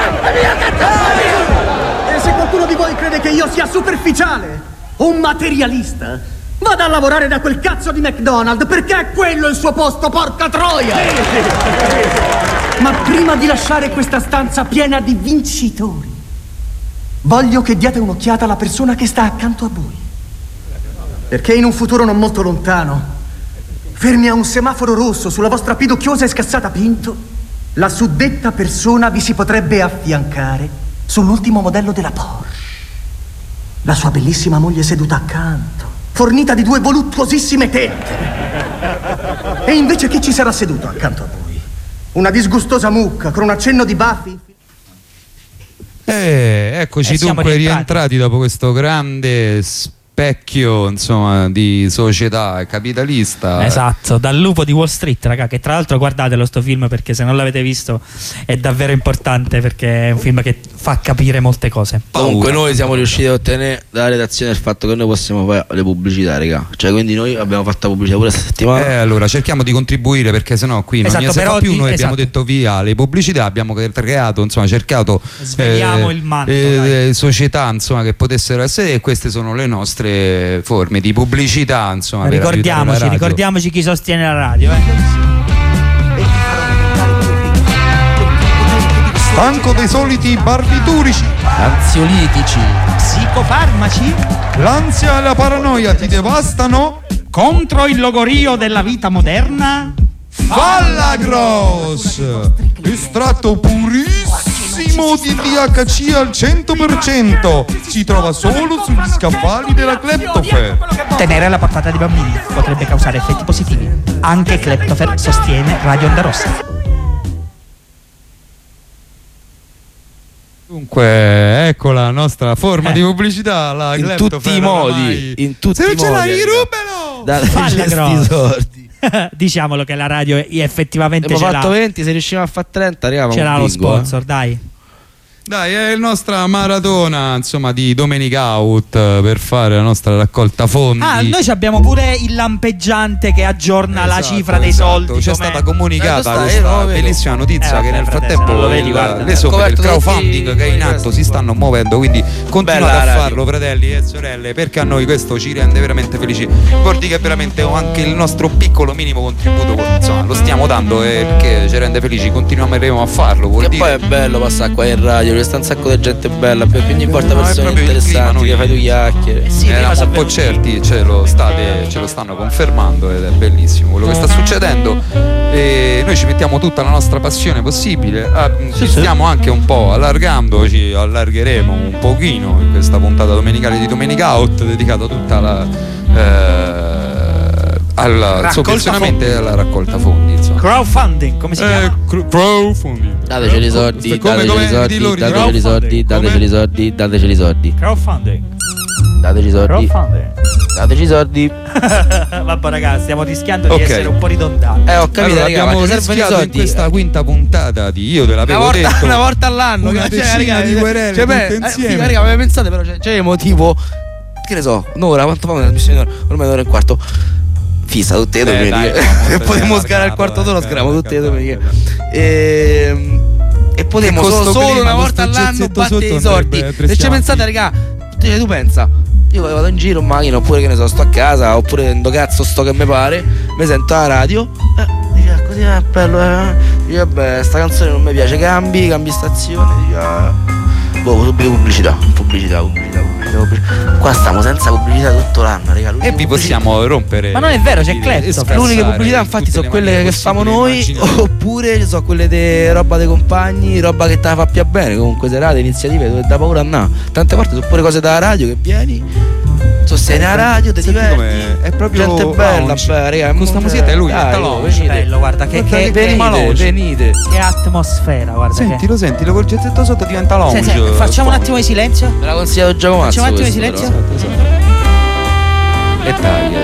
[SPEAKER 14] E se qualcuno di voi crede che io sia superficiale o un materialista, vada a lavorare da quel cazzo di McDonald's, perché è quello il suo posto, porca troia! Ma prima di lasciare questa stanza piena di vincitori, voglio che diate un'occhiata alla persona che sta accanto a voi. Perché in un futuro non molto lontano, fermi a un semaforo rosso sulla vostra pidocchiosa e scassata Pinto, la suddetta persona vi si potrebbe affiancare sull'ultimo modello della Porsche. La sua bellissima moglie seduta accanto, fornita di 2 voluttuosissime tette. E invece chi ci sarà seduto accanto a voi? Una disgustosa mucca con un accenno di baffi.
[SPEAKER 4] Eccoci dunque rientrati dopo questo grande specchio, insomma, di società capitalista.
[SPEAKER 5] Esatto, dal lupo di Wall Street, raga, che tra l'altro guardatelo sto film, perché se non l'avete visto è davvero importante, perché è un film che fa capire molte cose.
[SPEAKER 3] Comunque noi siamo riusciti a ottenere dalla redazione il fatto che noi possiamo fare le pubblicità, raga. Cioè, quindi noi abbiamo fatto la pubblicità pure questa settimana.
[SPEAKER 4] Allora cerchiamo di contribuire, perché sennò qui non ne fa più. Noi abbiamo detto via le pubblicità, abbiamo creato, insomma, cercato
[SPEAKER 5] il manto,
[SPEAKER 4] società, insomma, che potessero essere, e queste sono le nostre forme di pubblicità, insomma.
[SPEAKER 5] Ricordiamoci chi sostiene la radio,
[SPEAKER 4] Stanco dei soliti barbiturici,
[SPEAKER 3] ansiolitici,
[SPEAKER 5] psicofarmaci,
[SPEAKER 4] l'ansia e la paranoia ti devastano
[SPEAKER 5] contro il logorio della vita moderna.
[SPEAKER 4] Fallagross, estratto purissimo di THC al 100%, si trova solo sugli scaffali della Kleptofer.
[SPEAKER 5] Tenere alla portata dei bambini potrebbe causare effetti positivi. Anche Kleptofer sostiene Radio Onda Rossa.
[SPEAKER 4] Dunque, ecco la nostra forma di pubblicità, la
[SPEAKER 3] in tutti i modi, in tutti
[SPEAKER 4] se
[SPEAKER 3] i
[SPEAKER 4] non ce
[SPEAKER 3] modi,
[SPEAKER 4] l'hai, rubalo!
[SPEAKER 3] Fallagross.
[SPEAKER 5] Diciamolo che la radio effettivamente
[SPEAKER 3] abbiamo fatto 20, se riusciamo a fare 30 arriviamo.
[SPEAKER 5] C'era lo sponsor, dai.
[SPEAKER 4] Dai, è la nostra maratona, insomma, di Domenica Out per fare la nostra raccolta fondi.
[SPEAKER 5] Noi abbiamo pure il lampeggiante che aggiorna la cifra dei soldi.
[SPEAKER 4] C'è stata comunicata questa bellissima notizia che nel frattempo le somme del crowdfunding che è in atto si stanno muovendo, quindi continuate a farlo, fratelli e sorelle, perché a noi questo ci rende veramente felici. Vuol dire che veramente anche il nostro piccolo minimo contributo, insomma, lo stiamo dando, e perché ci rende felici continueremo a farlo. Vuol dire
[SPEAKER 3] poi è bello passare qua in radio, sta un sacco di gente bella, perché ogni volta persone interessanti, che fai due chiacchiere.
[SPEAKER 4] Eravamo un po' certi, ce lo stanno confermando, ed è bellissimo quello che sta succedendo, e noi ci mettiamo tutta la nostra passione possibile. Ci stiamo anche un po' allargando, ci allargheremo un pochino in questa puntata domenicale di Domenica Out, dedicata tutta alla sovvenzionamento e alla raccolta fondi, insomma.
[SPEAKER 5] Crowdfunding, come si chiama?
[SPEAKER 4] Crowdfunding.
[SPEAKER 3] Dateci i soldi, dateci i soldi, dateci i soldi, dateci i soldi.
[SPEAKER 5] Crowdfunding.
[SPEAKER 3] Dateci i soldi. Dateci i soldi.
[SPEAKER 5] Vabbè, ragazzi, stiamo rischiando di essere un po' ridondanti.
[SPEAKER 3] Ho capito,
[SPEAKER 4] allora, abbiamo rischiato in questa quinta puntata di Io te l'avevo detto
[SPEAKER 3] una volta all'anno,
[SPEAKER 4] una decina di querele tutte insieme.
[SPEAKER 3] Raga, pensate, però c'è motivo, che ne so, un'ora, quanto fa una trasmissione? Ormai un'ora e un quarto. Fissa tutte le domeniche. Potremmo scarare il quarto d'ora, scariamo tutte le domeniche. E potremmo solo una volta all'anno battere i sordi. Se ci pensate, raga, tu pensa, io vado in giro in macchina, oppure che ne so, sto a casa, oppure ndo cazzo sto che mi pare, mi sento la radio, dice così è bello, dice vabbè, sta canzone non mi piace, cambi stazione, dice subito pubblicità. Qua stiamo senza pubblicità tutto l'anno, raga.
[SPEAKER 4] E vi possiamo rompere.
[SPEAKER 5] Ma non è vero, c'è Kleptofer.
[SPEAKER 3] Le uniche pubblicità infatti sono quelle che famo noi, oppure sono quelle di roba dei compagni, roba che te la fa più bene. Comunque serate, iniziative dove dà paura a no. Tante volte sono pure cose dalla radio che vieni, sosteni la radio, ti diverti.
[SPEAKER 4] È proprio
[SPEAKER 3] gente bella, raga.
[SPEAKER 4] Questa musica è lui,
[SPEAKER 5] bello, guarda che
[SPEAKER 3] venite.
[SPEAKER 5] Che atmosfera, guarda.
[SPEAKER 4] Sentilo col gezzetto sotto diventa lounge.
[SPEAKER 5] Facciamo un attimo di silenzio.
[SPEAKER 3] Me l'ha consigliato Giacomazzo.
[SPEAKER 5] Facciamo un attimo di silenzio.
[SPEAKER 3] E taglia.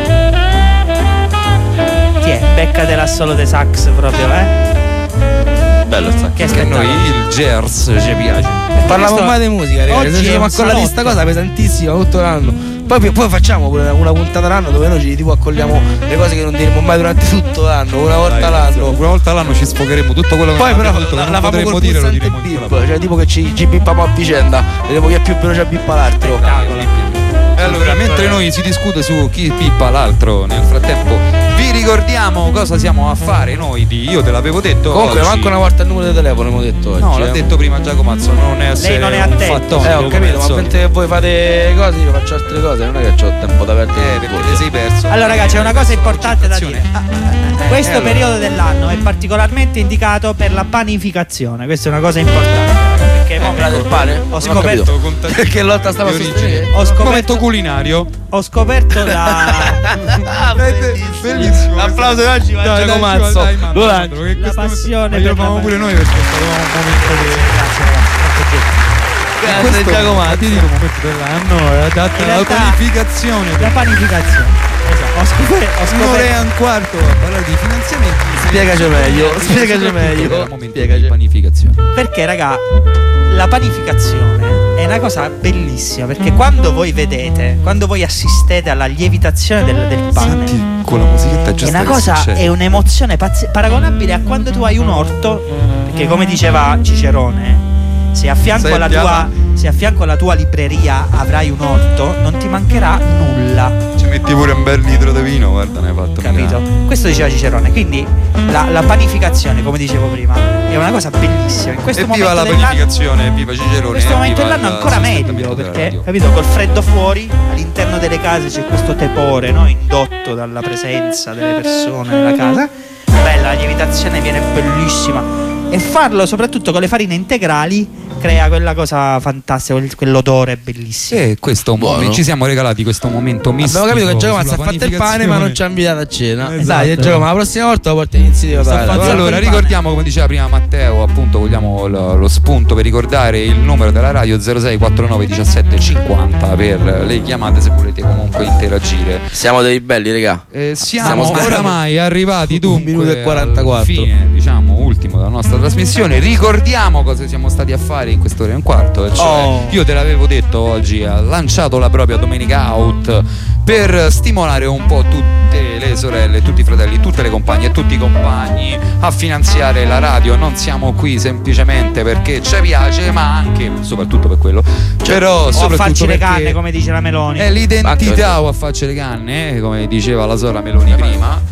[SPEAKER 5] Beccatela solo dei sax proprio,
[SPEAKER 3] bello sta.
[SPEAKER 4] Che a noi il jazz ci piace.
[SPEAKER 3] Parliamo mai di musica, ragazzi. Se con la lista cosa pesantissima tutto l'anno. Poi facciamo una puntata l'anno dove noi ci tipo accogliamo le cose che non diremo mai durante tutto l'anno, una volta l'anno.
[SPEAKER 4] Una volta l'anno ci sfogheremo tutto quello che
[SPEAKER 3] poi però la potremmo dire, lo diremo bip, cioè tipo che ci bippiamo a vicenda, vediamo chi è più veloce a bippa l'altro.
[SPEAKER 4] E allora, mentre noi si discute su chi pippa l'altro, nel frattempo vi ricordiamo cosa siamo a fare noi di Io te l'avevo detto.
[SPEAKER 3] Comunque manco una volta il numero di telefono abbiamo detto oggi.
[SPEAKER 4] No, l'ha detto prima Giacomazzo, non è
[SPEAKER 5] lei non è attento.
[SPEAKER 3] Ho capito, ma mentre voi fate cose io faccio altre cose, non è che ho tempo da perdere.
[SPEAKER 4] Perché te sei perso.
[SPEAKER 5] Allora ragazzi, c'è una cosa importante da dire. Questo periodo dell'anno è particolarmente indicato per la panificazione. Questa è una cosa importante.
[SPEAKER 3] Quella del pane?
[SPEAKER 5] Ho scoperto
[SPEAKER 3] che lotta stava a sostenere?
[SPEAKER 5] Ho scoperto
[SPEAKER 4] momento culinario.
[SPEAKER 5] Ho scoperto
[SPEAKER 3] bellissimo. L'applauso di oggi va a Giacomazzo.
[SPEAKER 5] La passione
[SPEAKER 4] lo facciamo pure noi perché stavamo un momento di.
[SPEAKER 5] Grazie ragazzi.
[SPEAKER 4] Giacomo, ti dico un momento dell'anno è adatta alla panificazione.
[SPEAKER 5] La panificazione. Esatto.
[SPEAKER 4] Un'ora e un quarto a parlare di finanziamenti.
[SPEAKER 3] Spiegaci meglio.
[SPEAKER 4] Spiegaci. Panificazione.
[SPEAKER 5] Perché, raga, la panificazione è una cosa bellissima, perché quando voi vedete, quando voi assistete alla lievitazione del pane,
[SPEAKER 4] senti, con la musichetta giusta,
[SPEAKER 5] è una cosa, è un'emozione paragonabile a quando tu hai un orto, perché come diceva Cicerone, se a fianco alla tua libreria avrai un orto, non ti mancherà nulla.
[SPEAKER 4] Ci metti pure un bel litro di vino, guarda, ne hai fatto.
[SPEAKER 5] Capito? Questo diceva Cicerone. Quindi la panificazione, come dicevo prima, è una cosa bellissima. In questo
[SPEAKER 4] evviva
[SPEAKER 5] momento
[SPEAKER 4] la panificazione, evviva Cicerone.
[SPEAKER 5] In questo momento dell'anno ancora meglio, perché, capito, col freddo fuori, all'interno delle case c'è questo tepore, no? Indotto dalla presenza delle persone nella casa. Bella, la lievitazione viene bellissima. E farlo soprattutto con le farine integrali crea quella cosa fantastica, quell'odore bellissimo.
[SPEAKER 4] E questo ci siamo regalati questo momento mistico.
[SPEAKER 3] Abbiamo capito che Giacomo si è fatto il pane ma non ci ha invitato a cena. Esatto. Dai Giacomo, la prossima volta lo porti iniziativa.
[SPEAKER 4] Allora ricordiamo, come diceva prima Matteo, appunto vogliamo lo spunto per ricordare il numero della radio 0649 17 50 per le chiamate se volete comunque interagire.
[SPEAKER 3] Siamo dei belli, raga.
[SPEAKER 4] Siamo oramai arrivati dunque
[SPEAKER 3] 1 minuto e 44
[SPEAKER 4] al fine, diciamo, ultimo della nostra trasmissione. Ricordiamo cosa siamo stati a fare in quest'ora e un quarto, cioè io te l'avevo detto oggi, ha lanciato la propria Domenica Out per stimolare un po' tutte le sorelle, tutti i fratelli, tutte le compagne e tutti i compagni a finanziare la radio. Non siamo qui semplicemente perché ci piace, ma anche soprattutto per quello, però
[SPEAKER 5] o
[SPEAKER 4] soprattutto
[SPEAKER 5] a farci le
[SPEAKER 4] perché
[SPEAKER 5] canne, come dice la Meloni,
[SPEAKER 4] è l'identità, o a farci le canne, come diceva la sorella Meloni prima,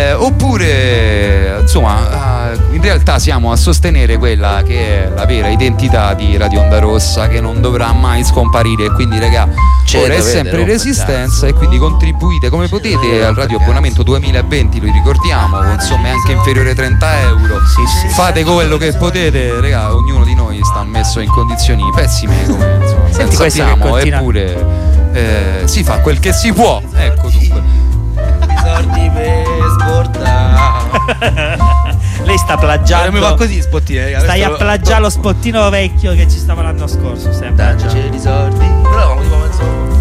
[SPEAKER 4] oppure insomma in realtà siamo a sostenere quella che è la vera identità di Radio Onda Rossa, che non dovrà mai scomparire. E quindi raga, ora è sempre in resistenza, e quindi contribuite come potete al radio abbonamento 2020, lo ricordiamo, con somme anche inferiori ai 30 euro. Fate quello che potete, raga, ognuno di noi sta messo in condizioni pessime, come insomma, sappiamo, eppure si fa quel che si può. Ecco dunque.
[SPEAKER 3] Sordi per scorda.
[SPEAKER 5] Lei sta plagiando.
[SPEAKER 3] Mi va così spottino.
[SPEAKER 5] Stai a plagiare lo spottino vecchio che ci stava l'anno scorso.
[SPEAKER 3] Dacci di sordi. Però tipo mezz'ora.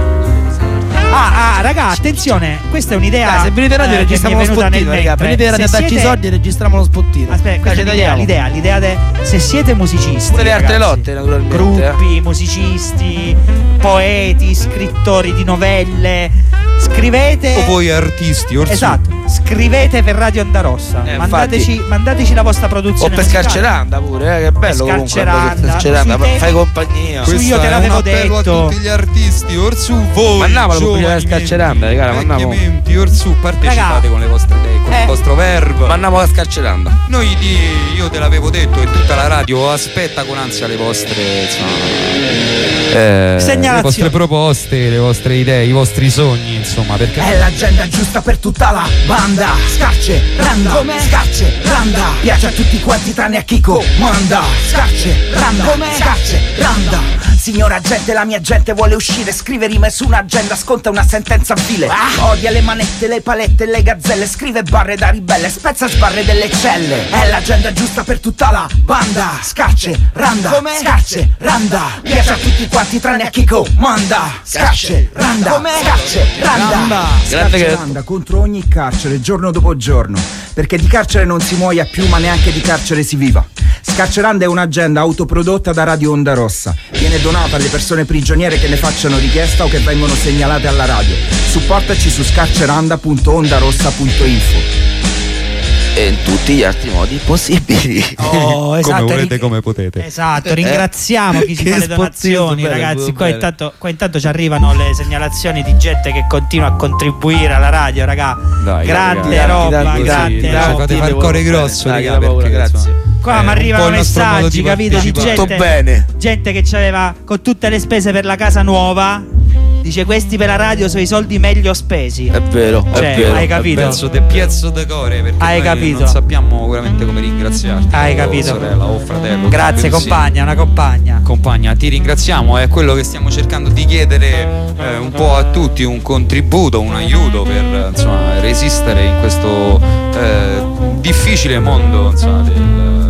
[SPEAKER 5] Raga, attenzione, questa è un'idea.
[SPEAKER 3] Se venite a radio registriamo lo spottino, raga. Venite a radio a darci i soldi e registriamo lo spottino.
[SPEAKER 5] Aspetta, questa è l'idea se siete musicisti,
[SPEAKER 3] pure le altre lotte, naturalmente.
[SPEAKER 5] Gruppi, musicisti, poeti, scrittori di novelle, scrivete.
[SPEAKER 4] O voi artisti,
[SPEAKER 5] esatto. Scrivete per Radio Onda Rossa. Mandateci la vostra produzione.
[SPEAKER 3] O per Scarceranda pure, che bello comunque. Scarceranda, fai compagnia.
[SPEAKER 5] Io te l'avevo detto.
[SPEAKER 4] A tutti gli artisti, orsù voi.
[SPEAKER 3] Mannavalo per Scarceranda,
[SPEAKER 4] orsù, partecipate con le vostre idee, con il vostro verbo.
[SPEAKER 3] Mandiamo la Scarceranda.
[SPEAKER 4] Io te l'avevo detto, e tutta la radio aspetta con ansia le vostre le vostre proposte, le vostre idee, i vostri sogni, insomma, perché
[SPEAKER 15] è l'agenda giusta per tutta la banda. Scarceranda, Scarceranda, piace a tutti quanti tranne a chi comanda. Scarceranda, Scarceranda. Signora gente, la mia gente vuole uscire, scrive rime su un'agenda, sconta una sentenza vile. Odia le manette, le palette, le gazzelle, scrive barre da ribelle, spezza sbarre delle celle. È l'agenda giusta per tutta la banda. Scarceranda, Scarceranda, piace a tutti quanti tranne a chi comanda. Scarceranda, Scarceranda. Scarceranda contro ogni carcere, giorno dopo giorno, perché di carcere non si muoia più, ma neanche di carcere si viva. Scarceranda è un'agenda autoprodotta da Radio Onda Rossa. Viene donata alle persone prigioniere che ne facciano richiesta o che vengono segnalate alla radio. Supportaci su scarceranda.ondarossa.info
[SPEAKER 3] e in tutti gli altri modi possibili.
[SPEAKER 5] Esatto,
[SPEAKER 4] come volete, come potete.
[SPEAKER 5] Esatto, ringraziamo chi ci fa le donazioni, bene, ragazzi. Qua intanto ci arrivano le segnalazioni di gente che continua a contribuire alla radio, raga. Dai, grande roba, grande.
[SPEAKER 4] Fate fare il cuore grosso, raga,
[SPEAKER 5] grazie. Qua mi arrivano messaggi, capito? Di gente che c'aveva con tutte le spese per la casa nuova. Dice: questi per la radio sono i soldi meglio spesi.
[SPEAKER 3] È vero,
[SPEAKER 5] cioè,
[SPEAKER 3] è vero.
[SPEAKER 5] Hai capito?
[SPEAKER 4] Penso del piezzo de core, perché
[SPEAKER 5] hai capito?
[SPEAKER 4] Non sappiamo veramente come ringraziarti.
[SPEAKER 5] Hai capito?
[SPEAKER 4] Sorella o fratello.
[SPEAKER 5] Grazie compagna, una compagna.
[SPEAKER 4] Compagna, ti ringraziamo, è quello che stiamo cercando di chiedere un po' a tutti, un contributo, un aiuto per insomma resistere in questo difficile mondo, insomma,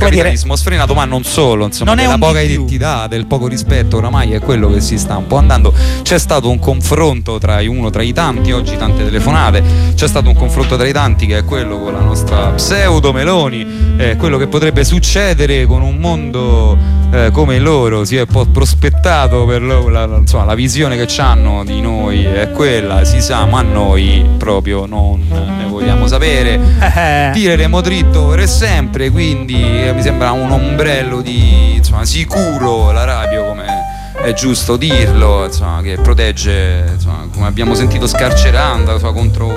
[SPEAKER 4] capitalismo sfrenato, ma non solo, insomma, della poca identità, del poco rispetto, oramai è quello che si sta un po' andando. C'è stato un confronto tra i tanti, oggi tante telefonate, c'è stato un confronto tra i tanti che è quello con la nostra pseudo Meloni, quello che potrebbe succedere con un mondo come loro. Si è un po' prospettato per insomma, la visione che hanno di noi è quella, si sa, ma noi proprio non ne vogliamo sapere. Tireremo dritto per sempre, quindi mi sembra un ombrello di, insomma, sicuro la radio, come è giusto dirlo, insomma, che protegge, insomma, come abbiamo sentito, scarcerando, insomma, contro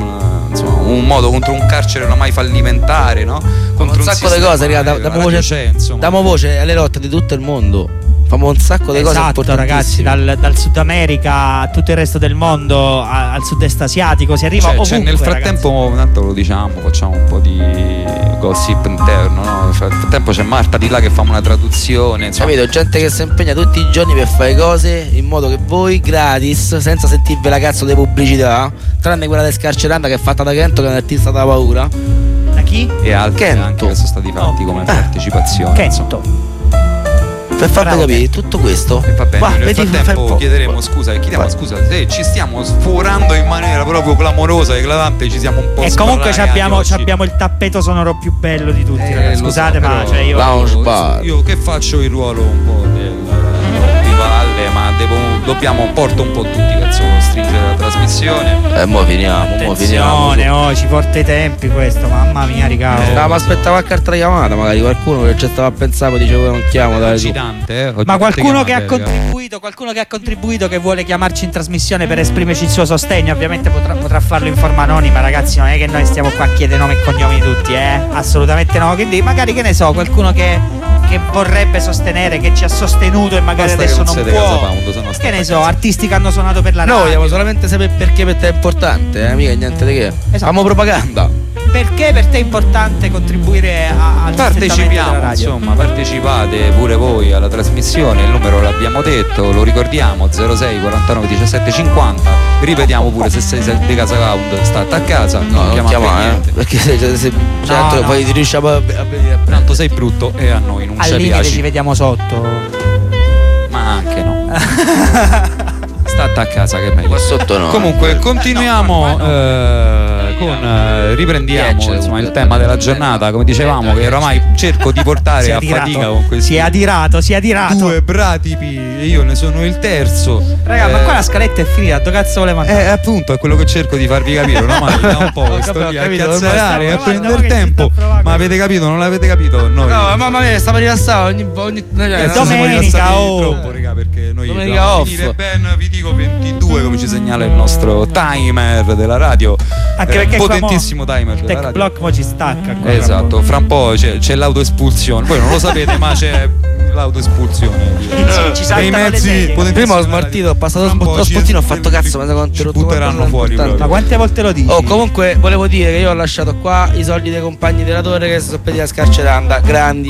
[SPEAKER 4] un modo, contro un carcere oramai fallimentare, no? Contro
[SPEAKER 3] un sacco di cose, raga, diamo voce alle lotte di tutto il mondo. Famo un sacco di cose
[SPEAKER 5] ragazzi, dal Sud America a tutto il resto del mondo, al sud-est asiatico, si arriva ovunque,
[SPEAKER 4] nel frattempo, tanto lo diciamo, facciamo un po' di gossip interno, no? Nel frattempo c'è Marta di là che fa una traduzione, insomma.
[SPEAKER 3] Capito? Gente che si impegna tutti i giorni per fare cose in modo che voi gratis, senza sentirvi la cazzo di pubblicità, tranne quella di Scarceranda che è fatta da Kento, che è un artista della paura.
[SPEAKER 5] Da chi?
[SPEAKER 4] E altri anche che sono stati fatti come partecipazione.
[SPEAKER 5] Kento.
[SPEAKER 3] Per farvi capire tutto questo,
[SPEAKER 4] va bene, nel frattempo chiederemo scusa se ci stiamo sforando in maniera proprio clamorosa, eclatante, ci siamo un po'
[SPEAKER 5] e comunque abbiamo il tappeto sonoro più bello di tutti, scusate,
[SPEAKER 4] so,
[SPEAKER 5] ma
[SPEAKER 4] cioè io che faccio il ruolo un po' del valle, ma porto un po' tutti verso lo stringere la trasmissione.
[SPEAKER 3] Mo finiamo.
[SPEAKER 5] Ci porta i tempi questo, mamma mia, ricavo.
[SPEAKER 3] Ma aspettavo qualche altra chiamata, magari qualcuno che ci stava a pensare, dicevo non chiamo, dai.
[SPEAKER 5] Ma qualcuno che ha contribuito, che vuole chiamarci in trasmissione per esprimerci il suo sostegno, ovviamente potrà farlo in forma anonima, ragazzi. Non è che noi stiamo qua a chiedere nome e cognomi di tutti, assolutamente no. Quindi magari, che ne so, qualcuno che vorrebbe sostenere, che ci ha sostenuto e magari adesso non può, che ne so, artisti che hanno suonato per la radio.
[SPEAKER 3] Noi vogliamo solamente sapere perché per te è importante, mica niente di che. Famo propaganda.
[SPEAKER 5] Perché per te è importante contribuire al
[SPEAKER 4] partecipiamo, insomma, partecipate pure voi alla trasmissione, il numero l'abbiamo detto, lo ricordiamo, 06 49 17 50. Ripetiamo pure, se sei di casa Count, state a casa, non chiamare,
[SPEAKER 3] perché se poi ti riusciamo a venire,
[SPEAKER 4] tanto sei brutto e a noi non ci piace.
[SPEAKER 5] Al limite ci vediamo sotto,
[SPEAKER 4] ma anche no. State a casa che è meglio.
[SPEAKER 3] Sotto no.
[SPEAKER 4] Comunque continuiamo riprendiamo insomma il tema della giornata, come dicevamo, che oramai cerco di portare a fatica con questi.
[SPEAKER 5] Si è adirato.
[SPEAKER 4] Due pratipi e io ne sono il terzo.
[SPEAKER 5] Raga, ma qua la scaletta è finita, dove cazzo vuole mandare?
[SPEAKER 4] Appunto, è quello che cerco di farvi capire, oramai da un po' sto lì a chiazzarare, a prendere tempo. Ma avete capito? Non l'avete capito? Noi.
[SPEAKER 3] No, mamma mia, stava rilassando
[SPEAKER 5] domenica
[SPEAKER 4] troppo, raga, perché noi
[SPEAKER 3] domenica off.
[SPEAKER 4] Ben vi dico 22, come ci segnala il nostro timer della radio.
[SPEAKER 5] Anche perché
[SPEAKER 4] potentissimo timer della radio.
[SPEAKER 5] Block mo ci stacca.
[SPEAKER 4] Esatto, fra un po' c'è l'autoespulsione. Voi non lo sapete, ma c'è l'autoespulsione.
[SPEAKER 5] Ci saltano mezzi.
[SPEAKER 3] Prima ho smartito, ho passato lo spottino, ho fatto cazzo, ma
[SPEAKER 4] ci butteranno fuori.
[SPEAKER 5] Ma quante volte lo dici?
[SPEAKER 3] Comunque volevo dire che io ho lasciato qua i soldi dei compagni della torre che si sono pediti a Scarceranda. Grazie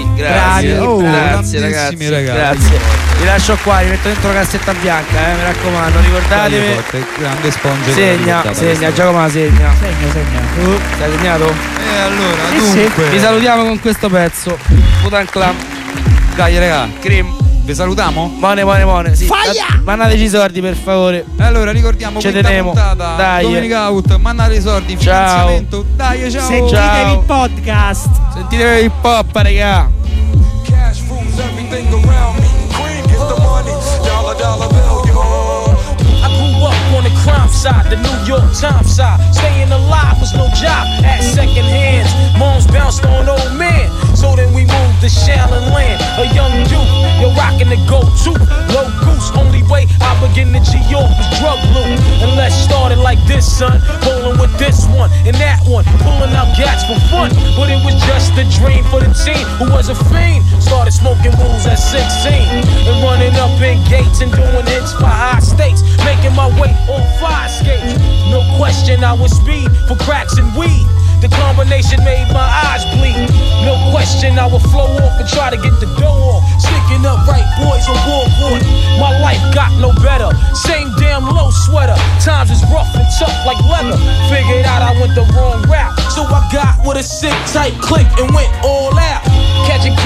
[SPEAKER 3] ragazzi. Grazie. Li lascio qua, li metto dentro la cassetta bianca, mi raccomando, ricordatevi.
[SPEAKER 4] Grande sponge.
[SPEAKER 3] Segna, Giacomo segna. Sei segnato?
[SPEAKER 4] E allora, dunque.
[SPEAKER 3] Vi salutiamo con questo pezzo. Putan Clan.
[SPEAKER 4] Dai raga,
[SPEAKER 3] Cream.
[SPEAKER 4] Vi salutiamo?
[SPEAKER 3] Buone. Sì. Mandate i soldi per favore.
[SPEAKER 4] Allora ricordiamo questa puntata. Dai. Domenica Out. Mandate i soldi. Finanziamento. Dai, ciao.
[SPEAKER 5] Sentitevi il podcast.
[SPEAKER 3] Sentitevi il pop, raga.
[SPEAKER 2] Cash rules everything around me. Cream gets the money. Dollar bill, yo. I grew up on the crime side, the New York Times side. Staying alive was no job at second hands. Moms bounced on old men. So then we moved to Shaolin Land. A young youth, you're rocking the go-to. Low goose, only way I begin to G-York was drug loot. And let's start it like this, son. Rolling with this one and that one. Pulling out gats for fun. But it was just a dream for the teen who was a fiend. Started smoking rules at 16. And running up in gates and doing hits for high stakes. Making my way on fire skates. No question I was speed for cracks and weed. The combination made my eyes bleed. No question I would flow off and try to get the dough off. Sticking up right boys on board. My life got no better. Same damn low sweater. Times is rough and tough like leather. Figured out I went the wrong route. So I got with a sick tight click and went all out. Catching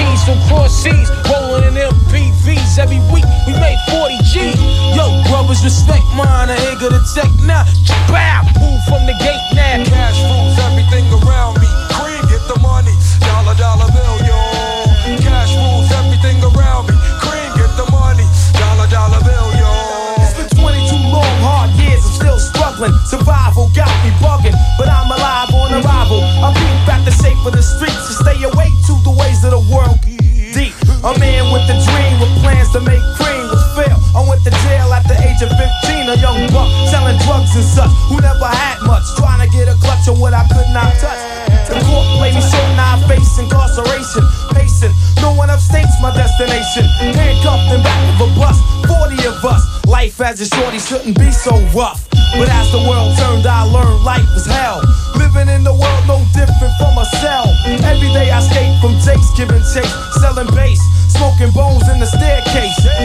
[SPEAKER 16] MCs, rolling in MPVs. Every week we made 40 G. Yo, brothers, respect mine. I ain't gonna take now. Bow, move from the gate now.
[SPEAKER 17] Cash rules everything around me. Cream, get the money. Dollar, dollar bill, yo. Cash rules everything around me. Cream, get the money. Dollar, dollar bill, yo.
[SPEAKER 16] It's been 22 long, hard years. I'm still struggling. Survival got me bugging, but I'm alive on arrival. I beat back the shape of the streets to stay awake to the ways of the world. Deep, a man with a dream, with plans to make cream, was fail. I went to jail at the age of 15, a young buck selling drugs and such, who never had much, trying to get a clutch on what I could not touch. The court played me so now I face incarceration, pacing. No one upstate's my destination. Handcuffed in back of a bus, 40 of us. Life as a shorty shouldn't be so rough, but as the world turned, I learned life was hell.